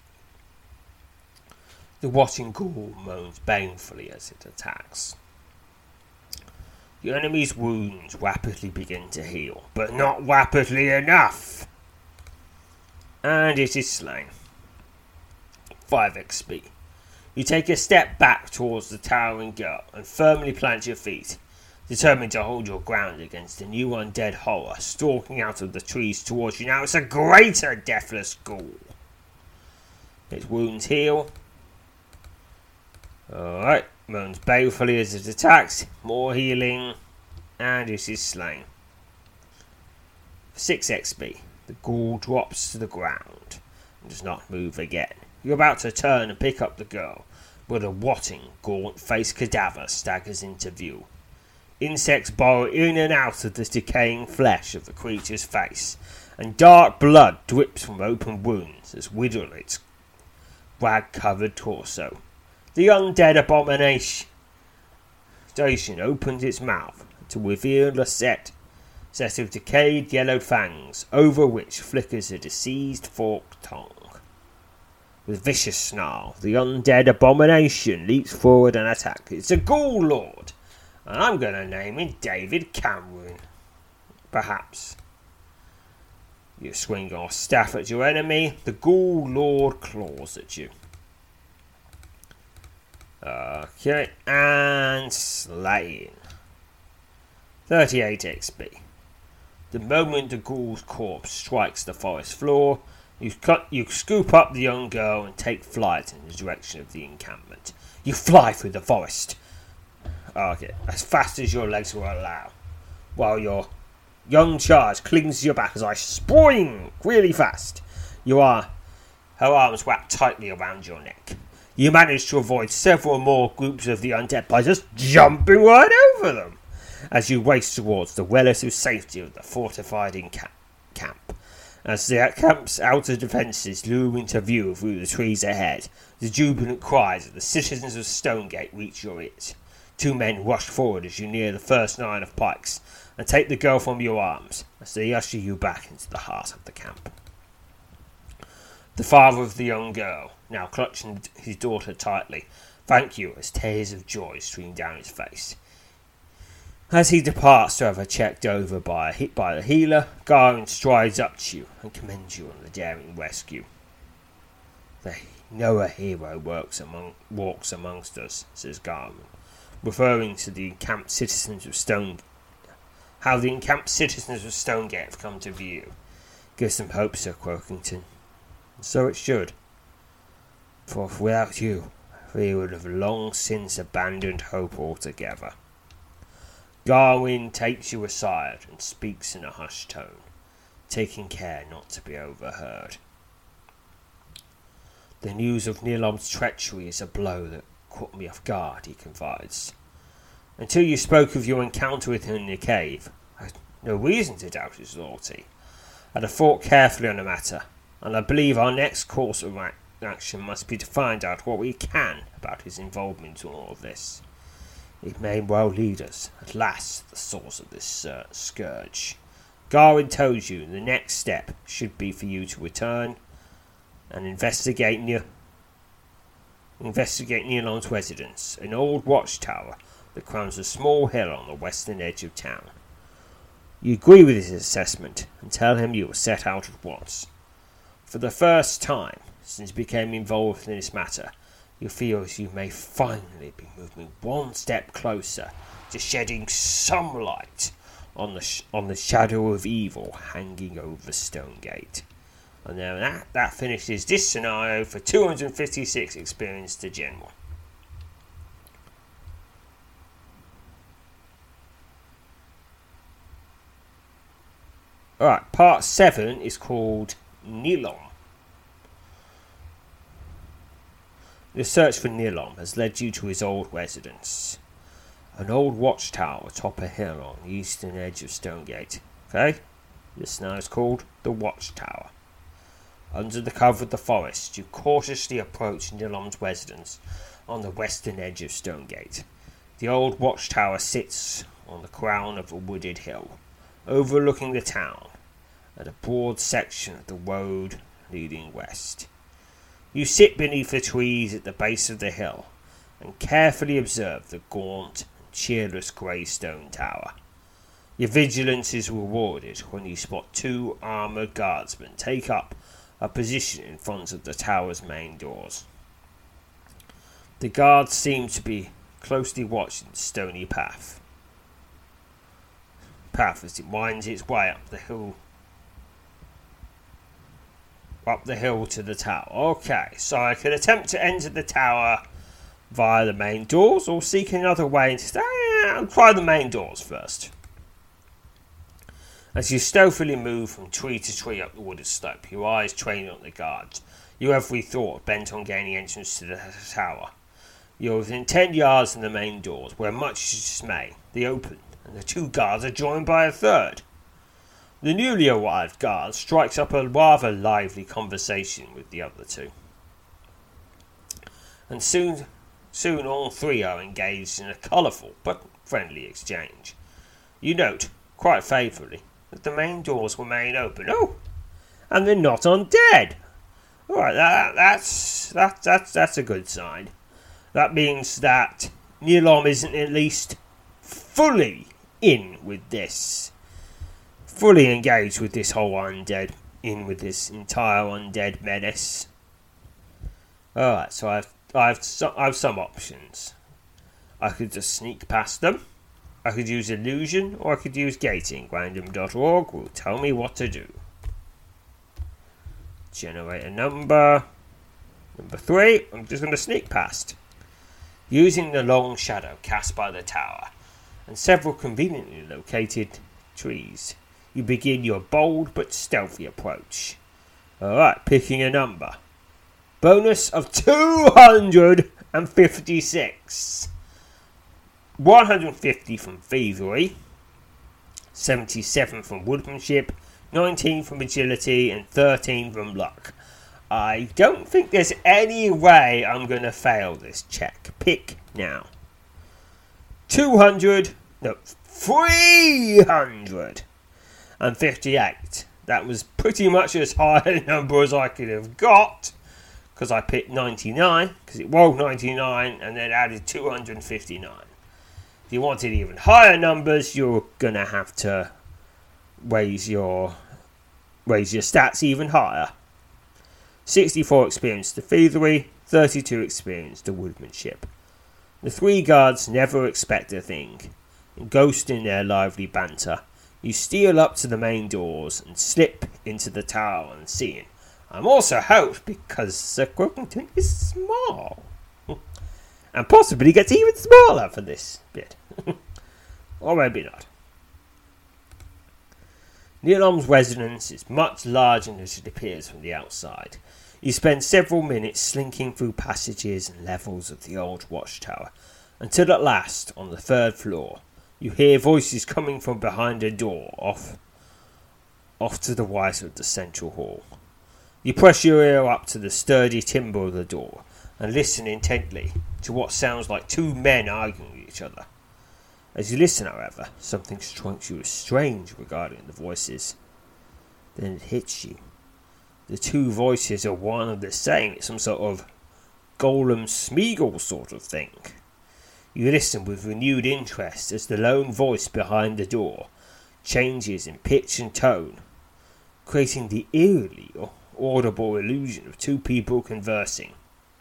The watching ghoul moans banefully as it attacks. The enemy's wounds rapidly begin to heal, but not rapidly enough. And it is slain. five X P. You take a step back towards the towering girl and firmly plant your feet, determined to hold your ground against a new undead horror stalking out of the trees towards you. Now it's a greater deathless ghoul. Its wounds heal. Alright, moans balefully as it attacks. More healing. And it is slain. six X P. The ghoul drops to the ground and does not move again. You're about to turn and pick up the girl, but a rotting, gaunt-faced cadaver staggers into view. Insects burrow in and out of the decaying flesh of the creature's face, and dark blood drips from open wounds as whittle its rag-covered torso. The undead abomination opens its mouth to reveal a set, set of decayed yellowed fangs, over which flickers a diseased forked tongue. With vicious snarl, the undead abomination leaps forward and attacks. It's a ghoul lord, and I'm going to name him David Cameron. Perhaps. You swing your staff at your enemy. The ghoul lord claws at you. Okay, and slain. thirty-eight X P. The moment the ghoul's corpse strikes the forest floor, you cut, you scoop up the young girl and take flight in the direction of the encampment. You fly through the forest. Okay, as fast as your legs will allow, while your young charge clings to your back as I spring really fast. You are her arms wrapped tightly around your neck. You manage to avoid several more groups of the undead by just jumping right over them as you race towards the relative safety of the fortified encamp- camp. As the camp's outer defences loom into view through the trees ahead, the jubilant cries of the citizens of Stonegate reach your ears. Two men rush forward as you near the first line of pikes and take the girl from your arms as they usher you back into the heart of the camp. The father of the young girl, now clutching his daughter tightly, thank you as tears of joy stream down his face. As he departs to have her checked over by, hit by the healer, Garwin strides up to you and commends you on the daring rescue. They know a hero works among, walks amongst us, says Garwin, referring to the encamped citizens of Stone, how the encamped citizens of Stonegate have come to view. Gives them hope, Sir Croakington. And so it should. For without you, we would have long since abandoned hope altogether. Garwin takes you aside and speaks in a hushed tone, taking care not to be overheard. The news of Nilom's treachery is a blow that caught me off guard, he confides. Until you spoke of your encounter with him in the cave, I had no reason to doubt his loyalty. I'd have thought carefully on the matter, and I believe our next course of action must be to find out what we can about his involvement in all of this. It may well lead us, at last, to the source of this uh, scourge. Garwin tells you the next step should be for you to return and investigate near investigate Nilom's residence, an old watchtower that crowns a small hill on the western edge of town. You agree with his assessment and tell him you will set out at once. For the first time since you became involved in this matter, you feel as you may finally be moving one step closer to shedding some light on the sh- on the shadow of evil hanging over Stonegate. And then that, that finishes this scenario for two hundred fifty-six experience to General. Alright, part seven is called Nilom. The search for Nilom has led you to his old residence. An old watchtower atop a hill on the eastern edge of Stonegate. Okay? This now is called the Watchtower. Under the cover of the forest, you cautiously approach Nilom's residence on the western edge of Stonegate. The old watchtower sits on the crown of a wooded hill, overlooking the town and a broad section of the road leading west. You sit beneath the trees at the base of the hill and carefully observe the gaunt and cheerless grey stone tower. Your vigilance is rewarded when you spot two armoured guardsmen take up a position in front of the tower's main doors. The guards seem to be closely watching the stony path. Path as it winds its way up the hill up the hill to the tower. Okay, so I could attempt to enter the tower via the main doors or seek another way instead. I'll try the main doors first. As you stealthily move from tree to tree up the wooded slope, your eyes train on the guards, your every thought bent on gaining entrance to the tower. You're within ten yards of the main doors, where much to dismay, they open, and the two guards are joined by a third. The newly arrived guard strikes up a rather lively conversation with the other two. And soon, soon all three are engaged in a colourful but friendly exchange. You note, quite favourably, that the main doors remain open. Oh, and they're not undead. All right, that, that's that, that's that's a good sign. That means that Nilom isn't at least fully in with this, fully engaged with this whole undead, in with this entire undead menace. All right, so I've I've so, I've some options. I could just sneak past them. I could use illusion, or I could use gating. Random dot org will tell me what to do. Generate a number. Number three. I'm just going to sneak past. Using the long shadow cast by the tower and several conveniently located trees, you begin your bold but stealthy approach. Alright, picking a number. Bonus of two hundred fifty-six. one hundred fifty from thievery, seventy-seven from woodmanship, nineteen from agility, and thirteen from luck. I don't think there's any way I'm going to fail this check. Pick now. two hundred, no, three hundred fifty-eight. That was pretty much as high a number as I could have got, because I picked ninety-nine, because it rolled ninety-nine and then added two hundred fifty-nine. If you wanted even higher numbers, you're going to have to raise your raise your stats even higher. sixty-four experience to thievery, thirty-two experience to woodmanship. The three guards never expect a thing. Engrossed in their lively banter, you steal up to the main doors and slip into the tower unseen. I'm also helped because Sir Croakington is small. And possibly gets even smaller for this bit. Or maybe not. Nilom's residence is much larger than it appears from the outside. You spend several minutes slinking through passages and levels of the old watchtower, until at last, on the third floor, you hear voices coming from behind a door off, off to the right of the central hall. You press your ear up to the sturdy timber of the door, and listen intently to what sounds like two men arguing with each other. As you listen, however, something strikes you as strange regarding the voices. Then it hits you. The two voices are one and the same. It's some sort of Golem Smeagol sort of thing. You listen with renewed interest as the lone voice behind the door changes in pitch and tone, creating the eerily audible illusion of two people conversing.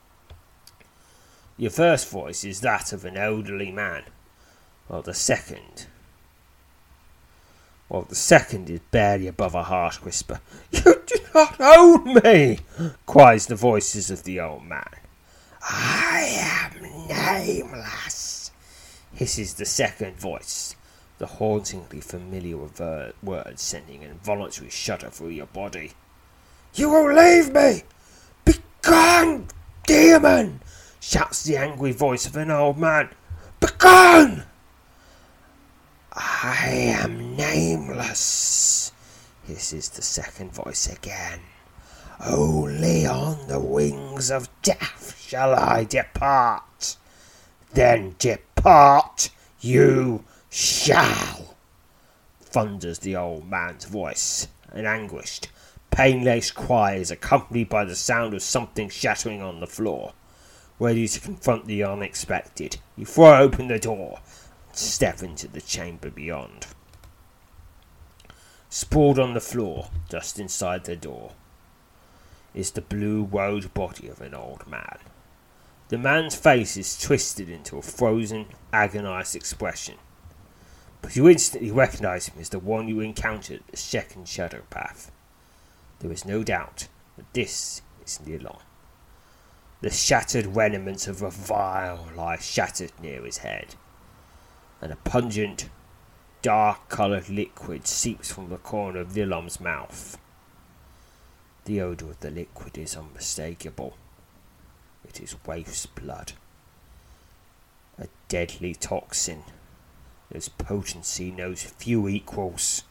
Your first voice is that of an elderly man, while the second, while the second is barely above a harsh whisper. You do not own me, cries the voices of the old man. I am nameless, hisses the second voice, the hauntingly familiar ver- word sending an involuntary shudder through your body. You will leave me! Begone, demon! Shouts the angry voice of an old man. Begone! I am nameless, hisses the second voice again. Only on the wings of death shall I depart. Then depart you shall, thunders the old man's voice. An anguished, pain-laced cry is accompanied by the sound of something shattering on the floor. Ready to confront the unexpected, you throw open the door and step into the chamber beyond. Sprawled on the floor, just inside the door, is the blue-robed body of an old man. The man's face is twisted into a frozen, agonized expression, but you instantly recognize him as the one you encountered at the second shadow path. There is no doubt that this is Nilon. The shattered remnants of a vial lie shattered near his head, and a pungent, dark-coloured liquid seeps from the corner of Nilon's mouth. The odour of the liquid is unmistakable. It is Waif's blood. A deadly toxin whose potency knows few equals.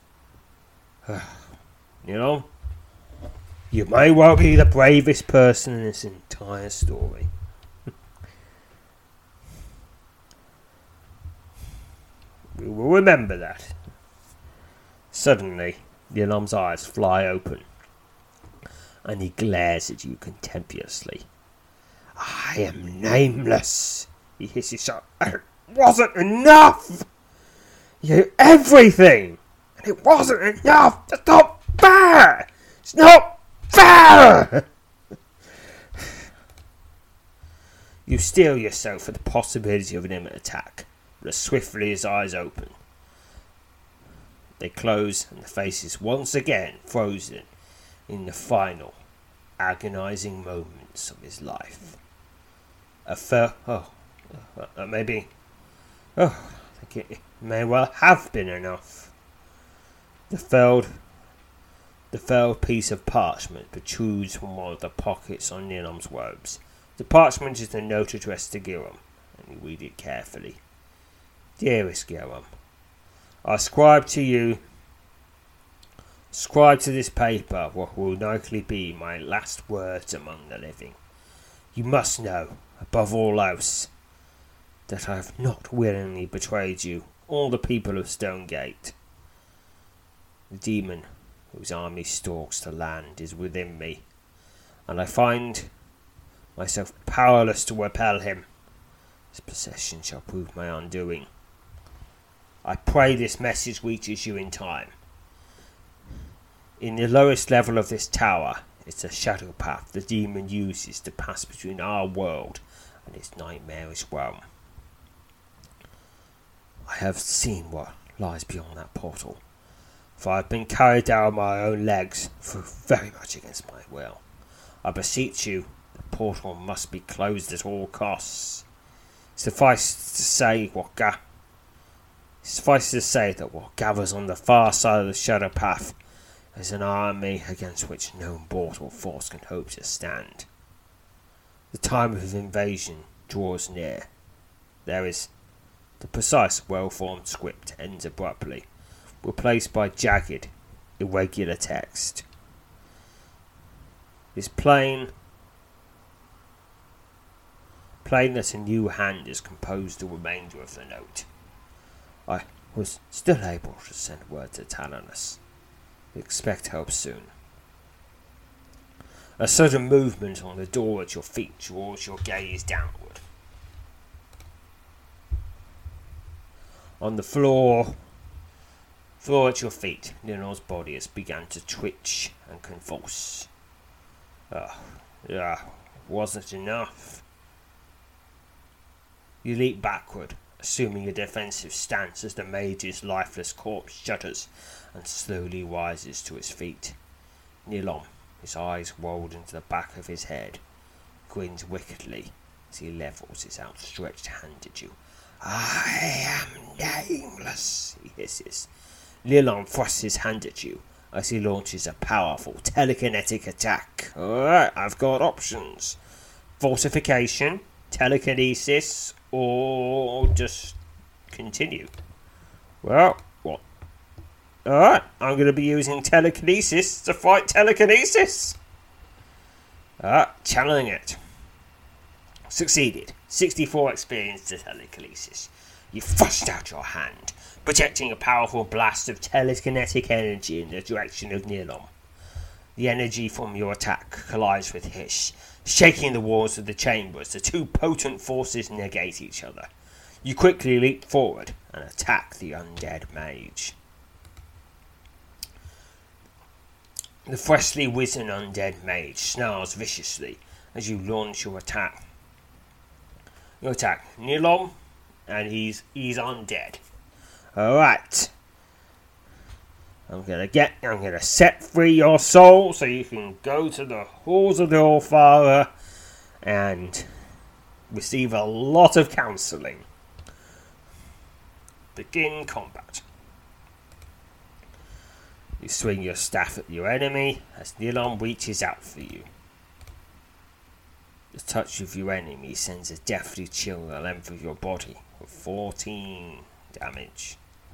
Nilon, you may well be the bravest person in this entire story. We will remember that. Suddenly, Nilon's eyes fly open, and he glares at you contemptuously. I am nameless, he hisses out. It wasn't enough! You everything! And it wasn't enough! That's not fair! It's not fair! You steel yourself for the possibility of an imminent attack, but as swiftly as eyes open, they close and the face is once again frozen in the final, agonizing moments of his life. A fur... Oh, uh, maybe... Oh, I think it may well have been enough. The felled... The felled piece of parchment protrudes from one of the pockets on Nilon's robes. The parchment is the note addressed to Giram, and you read it carefully. Dearest Giram, I ascribe to you... Ascribe to this paper what will likely be my last words among the living. You must know, above all else, that I have not willingly betrayed you, all the people of Stonegate. The demon whose army stalks the land is within me, and I find myself powerless to repel him. His possession shall prove my undoing. I pray this message reaches you in time. In the lowest level of this tower is a shadow path the demon uses to pass between our world and its nightmarish realm. I have seen what lies beyond that portal, for I have been carried down my own legs for very much against my will. I beseech you, the portal must be closed at all costs. Suffice to say what ga- Suffice to say that what gathers on the far side of the shadow path is an army against which no mortal force can hope to stand. The time of invasion draws near. There is the precise, well-formed script ends abruptly, replaced by jagged, irregular text. It is plain, plain that a new hand has composed the remainder of the note. I was still able to send word to Talonus. Expect help soon. A sudden movement on the door at your feet draws your gaze downward. On the floor, floor at your feet, Nilon's body has begun to twitch and convulse. Ah, uh, uh, wasn't enough. You leap backward, assuming a defensive stance as the mage's lifeless corpse shudders and slowly rises to its feet. Nilon, His eyes rolled into the back of his head. Grins wickedly as he levels his outstretched hand at you. I am nameless, he hisses. Nilom thrusts his hand at you as he launches a powerful telekinetic attack. Alright, I've got options. Fortification, telekinesis, or just continue. Well, what? Alright, I'm going to be using telekinesis to fight telekinesis. Ah, channeling it. Succeeded. sixty-four experience to telekinesis. You thrust out your hand, projecting a powerful blast of telekinetic energy in the direction of Nilom. The energy from your attack collides with his, shaking the walls of the chamber as the two potent forces negate each other. You quickly leap forward and attack the undead mage. The freshly risen undead mage snarls viciously as you launch your attack. You attack Nilom, and he's he's undead. Alright. I'm gonna get I'm gonna set free your soul so you can go to the halls of the Allfather and receive a lot of counselling. Begin combat. You swing your staff at your enemy as Nilom reaches out for you. The touch of your enemy sends a deathly chill the length of your body with fourteen damage.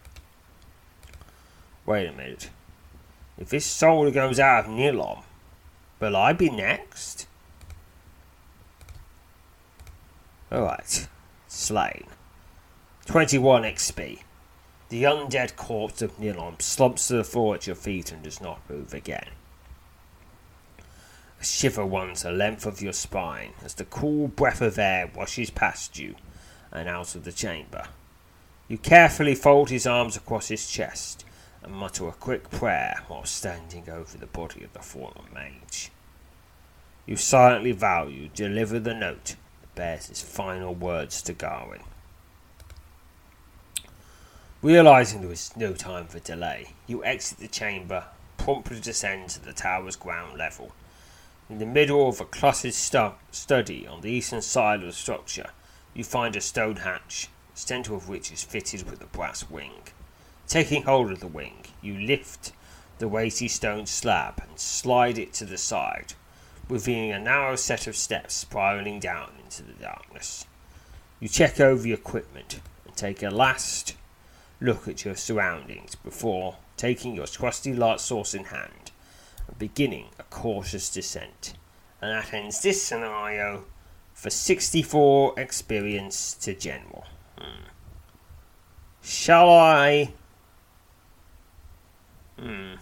Wait a minute. If this soul goes out of Nilom, will I be next? Alright. Slain. twenty-one X P. The undead corpse of Nilom slumps to the floor at your feet and does not move again. A shiver runs the length of your spine as the cool breath of air washes past you and out of the chamber. You carefully fold his arms across his chest and mutter a quick prayer while standing over the body of the fallen mage. You silently vow you deliver the note that bears his final words to Garwin. Realising there is no time for delay, you exit the chamber, promptly descend to the tower's ground level. In the middle of a cluttered stu- study on the eastern side of the structure, you find a stone hatch, the centre of which is fitted with a brass wing. Taking hold of the wing, you lift the weighty stone slab and slide it to the side, revealing a narrow set of steps spiralling down into the darkness. You check over your equipment and take a last look at your surroundings before taking your trusty light source in hand and beginning a cautious descent. And that ends this scenario for sixty-four experience to General. Hmm. Shall I? Hmm.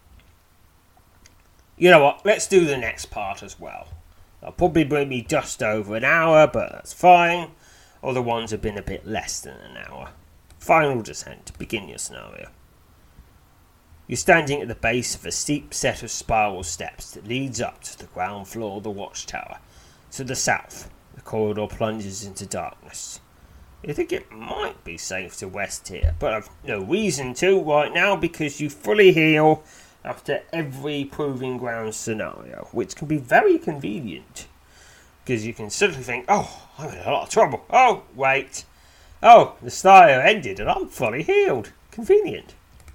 You know what? Let's do the next part as well. That'll probably bring me just over an hour, but that's fine. Other ones have been a bit less than an hour. Final descent. Begin your scenario. You're standing at the base of a steep set of spiral steps that leads up to the ground floor of the watchtower. To the south, the corridor plunges into darkness. You think it might be safe to rest here, but I've no reason to right now because you fully heal after every proving ground scenario, which can be very convenient. Because you can suddenly think, oh, I'm in a lot of trouble. Oh, wait. Oh, the scenario ended and I'm fully healed. Convenient.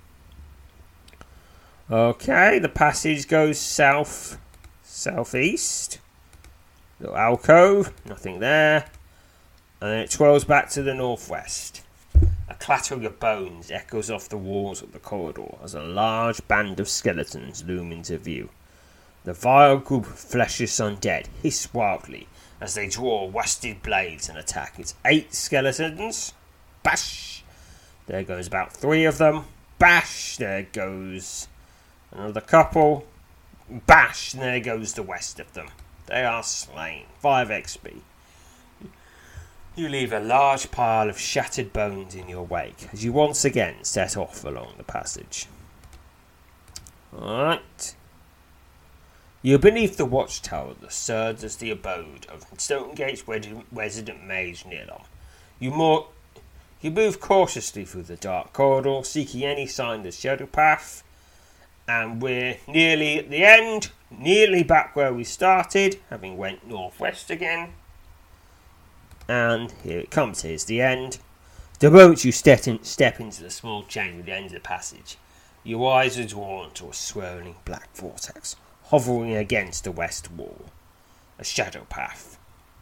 Okay, the passage goes south, southeast. Little alcove, nothing there. And then it twirls back to the northwest. A clattering of bones echoes off the walls of the corridor as a large band of skeletons loom into view. The vile group of fleshless undead hiss wildly as they draw rusted blades and attack. It's eight skeletons. Bash! There goes about three of them. Bash! There goes another couple. Bash! And there goes the rest of them. They are slain. five X P. You leave a large pile of shattered bones in your wake as you once again set off along the passage. Alright. You're beneath the watchtower that serves as the abode of Stonegate's resident mage Nilom. You more, you move cautiously through the dark corridor, seeking any sign of Shadowpath, And we're nearly at the end, nearly back where we started, having went northwest again. And here it comes, here's the end. The moment you step, in, step into the small chamber at the end of the passage, your eyes are drawn to a swirling black vortex, hovering against the west wall. A shadow path.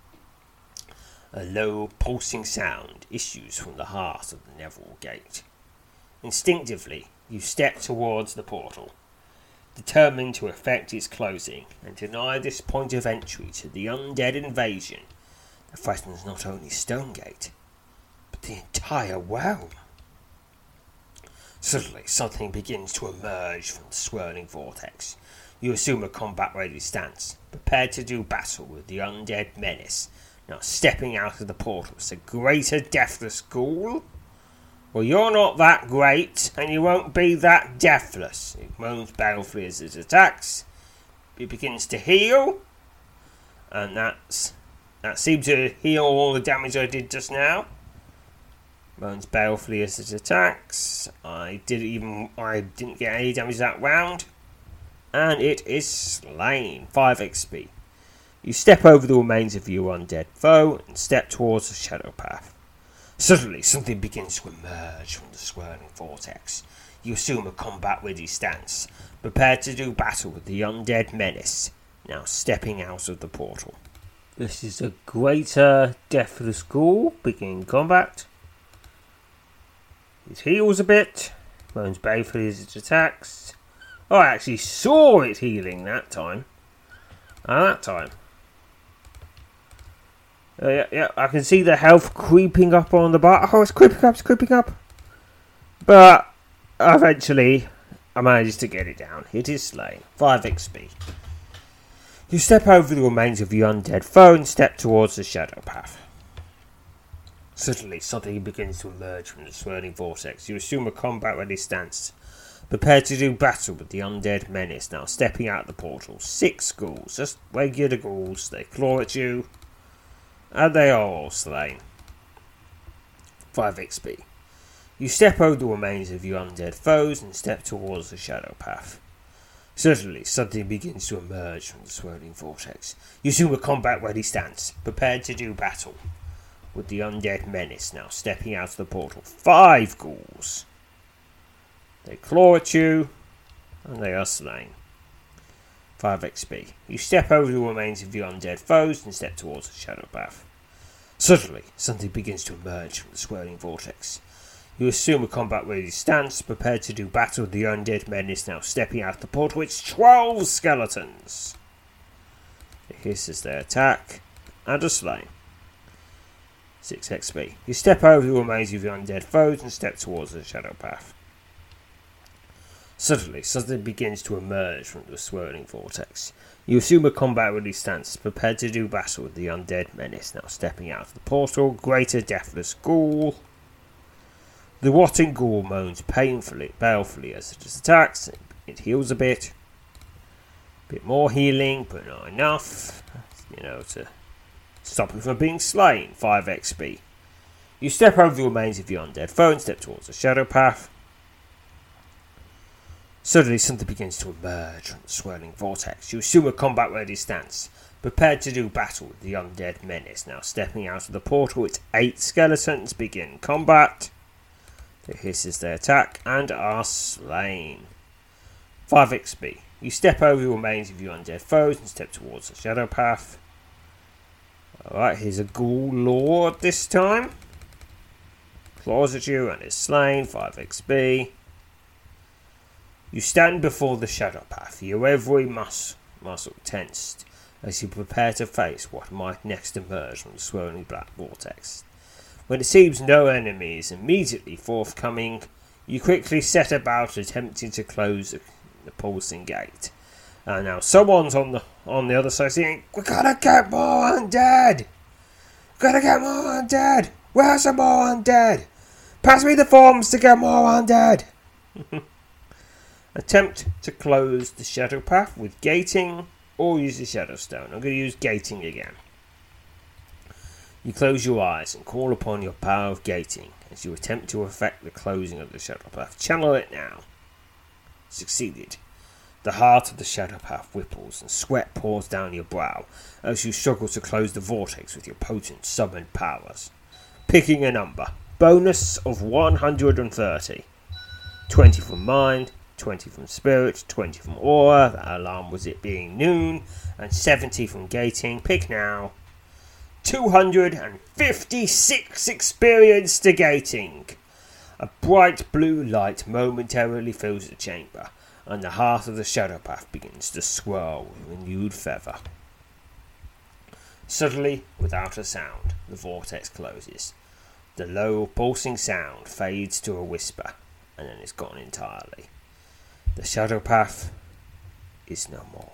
A low, pulsing sound issues from the heart of the Neville Gate. Instinctively, you step towards the portal, determined to effect its closing and deny this point of entry to the undead invasion that threatens not only Stonegate, but the entire realm. Suddenly, something begins to emerge from the swirling vortex. You assume a combat-ready stance, prepared to do battle with the undead menace. Now stepping out of the portal is a greater deathless ghoul. Well, you're not that great, and you won't be that deathless. It moans balefully as it attacks. It begins to heal, and that's that seems to heal all the damage I did just now. Moans balefully as it attacks. I did even I didn't get any damage that round, and it is slain. Five X P. You step over the remains of your undead foe and step towards the shadow path. Suddenly, something begins to emerge from the swirling vortex. You assume a combat-ready stance, prepared to do battle with the undead menace, now stepping out of the portal. This is a greater deathless ghoul, beginning combat. It heals a bit, moans balefully as it attacks. Oh, I actually saw it healing that time. Ah, that time. Uh, yeah, yeah, I can see the health creeping up on the bar. Oh, it's creeping up, it's creeping up. But eventually, I managed to get it down. It is slain. five X P. You step over the remains of your undead foe and step towards the shadow path. Suddenly, something begins to emerge from the swirling vortex. You assume a combat-ready stance, prepared to do battle with the undead menace. Now, stepping out the portal. Six ghouls, just regular ghouls. They claw at you. And they are all slain. five X P. You step over the remains of your undead foes and step towards the shadow path. Suddenly, something begins to emerge from the swirling vortex. You assume a combat-ready stance, prepared to do battle with the undead menace. Now, stepping out of the portal. Five ghouls. They claw at you, and they are slain. five X P. You step over the remains of your undead foes and step towards the shadow path. Suddenly, something begins to emerge from the swirling vortex. You assume a combat-ready stance, prepared to do battle with the undead menace. Now stepping out the portal, it's twelve skeletons. It hisses their attack, and are slain. six X P. You step over the remains of your undead foes and step towards the shadow path. Suddenly, something begins to emerge from the swirling vortex. You assume a combat-ready stance, prepared to do battle with the undead menace. Now stepping out of the portal, greater deathless ghoul. The rotting ghoul moans painfully, balefully as it attacks. It heals a bit. A bit more healing, but not enough, you know, to stop it from being slain. five X P. You step over the remains of your undead foe and step towards the shadow path. Suddenly, something begins to emerge from the swirling vortex. You assume a combat-ready stance, prepared to do battle with the undead menace. Now, stepping out of the portal, it's eight skeletons begin combat. It hisses their attack and are slain. five X P. You step over the remains of your undead foes and step towards the shadow path. Alright, here's a ghoul lord this time. Claws at you and is slain. five X P. You stand before the shadow path, your every mus- muscle tensed as you prepare to face what might next emerge from the swirling black vortex. When it seems no enemy is immediately forthcoming, you quickly set about attempting to close the, the pulsing gate. And now someone's on the on the other side saying, "We gotta get more undead! We gotta get more undead! Where's some more undead? Pass me the forms to get more undead!" Attempt to close the shadow path with gating or use the shadow stone. I'm going to use gating again. You close your eyes and call upon your power of gating as you attempt to effect the closing of the shadow path. Channel it now. Succeeded. The heart of the shadow path whipples and sweat pours down your brow as you struggle to close the vortex with your potent summoned powers. Picking a number. Bonus of one hundred thirty. twenty from mind, twenty from spirit, twenty from aura, that alarm was it being noon, and seventy from gating. Pick now. two hundred fifty-six experience to gating. A bright blue light momentarily fills the chamber, and the heart of the shadow path begins to swirl with renewed fervour. Suddenly, without a sound, the vortex closes. The low, pulsing sound fades to a whisper, and then is gone entirely. The shadow path is no more.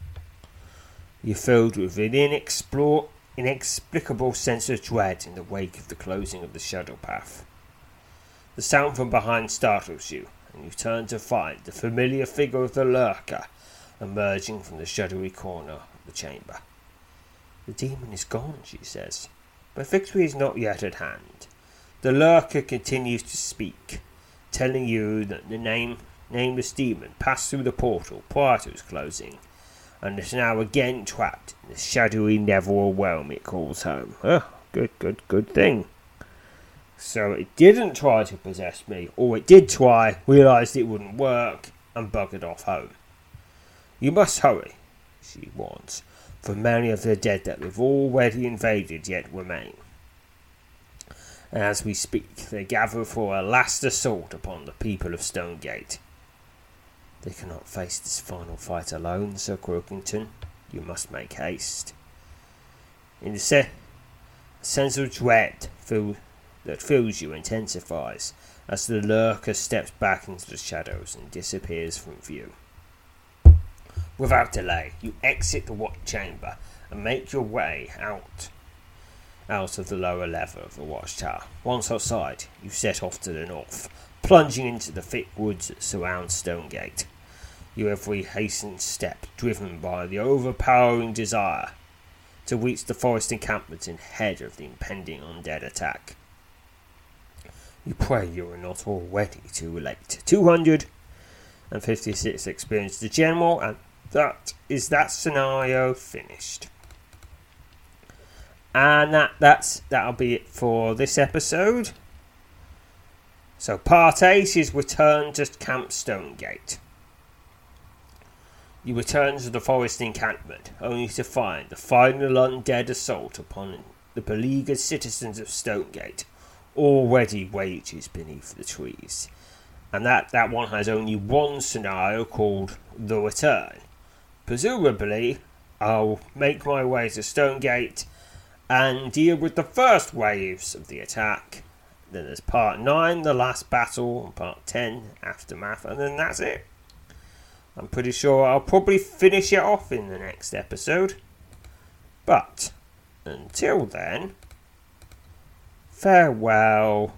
You're filled with an inexplore, inexplicable sense of dread in the wake of the closing of the shadow path. The sound from behind startles you, and you turn to find the familiar figure of the lurker emerging from the shadowy corner of the chamber. The demon is gone, she says, but victory is not yet at hand. The lurker continues to speak, telling you that the name, nameless demon passed through the portal prior to its closing, and is now again trapped in the shadowy Neville realm it calls home. Oh, good, good, good thing. So it didn't try to possess me, or it did try, realised it wouldn't work, and buggered off home. You must hurry, she warns, for many of the dead that we've already invaded yet remain. And as we speak, they gather for a last assault upon the people of Stonegate. They cannot face this final fight alone, Sir Croakington. You must make haste. In the se- sense of dread fill- that fills you intensifies as the lurker steps back into the shadows and disappears from view. Without delay, you exit the watch chamber and make your way out out of the lower level of the watchtower. Once outside, you set off to the north, plunging into the thick woods that surround Stonegate. Your every hastened step driven by the overpowering desire to reach the forest encampment ahead of the impending undead attack. You pray you are not already too late. two hundred fifty-six experience to general, and that is that scenario finished. And that that's that'll be it for this episode. So part eight is return to Camp Stonegate. You return to the forest encampment, only to find the final undead assault upon the beleaguered citizens of Stonegate already wages beneath the trees. And that, that one has only one scenario called The Return. Presumably, I'll make my way to Stonegate and deal with the first waves of the attack. Then there's part nine, the last battle, and part ten, aftermath, and then that's it. I'm pretty sure I'll probably finish it off in the next episode. But until then, farewell,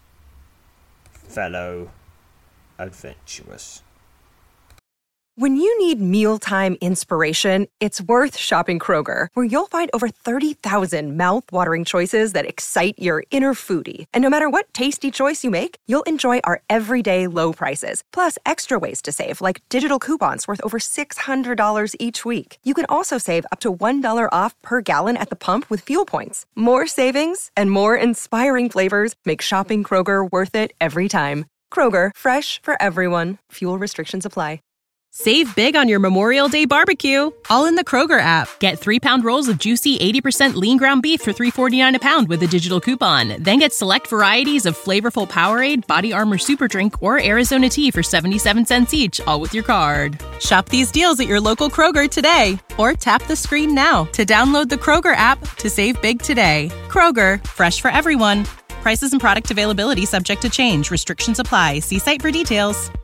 fellow adventurers. When you need mealtime inspiration, it's worth shopping Kroger, where you'll find over thirty thousand mouth-watering choices that excite your inner foodie. And no matter what tasty choice you make, you'll enjoy our everyday low prices, plus extra ways to save, like digital coupons worth over six hundred dollars each week. You can also save up to one dollar off per gallon at the pump with fuel points. More savings and more inspiring flavors make shopping Kroger worth it every time. Kroger, fresh for everyone. Fuel restrictions apply. Save big on your Memorial Day barbecue, all in the Kroger app. Get three-pound rolls of juicy eighty percent lean ground beef for three forty-nine a pound with a digital coupon. Then get select varieties of flavorful Powerade, Body Armor Super Drink, or Arizona tea for seventy-seven cents each, all with your card. Shop these deals at your local Kroger today, or tap the screen now to download the Kroger app to save big today. Kroger, fresh for everyone. Prices and product availability subject to change. Restrictions apply. See site for details.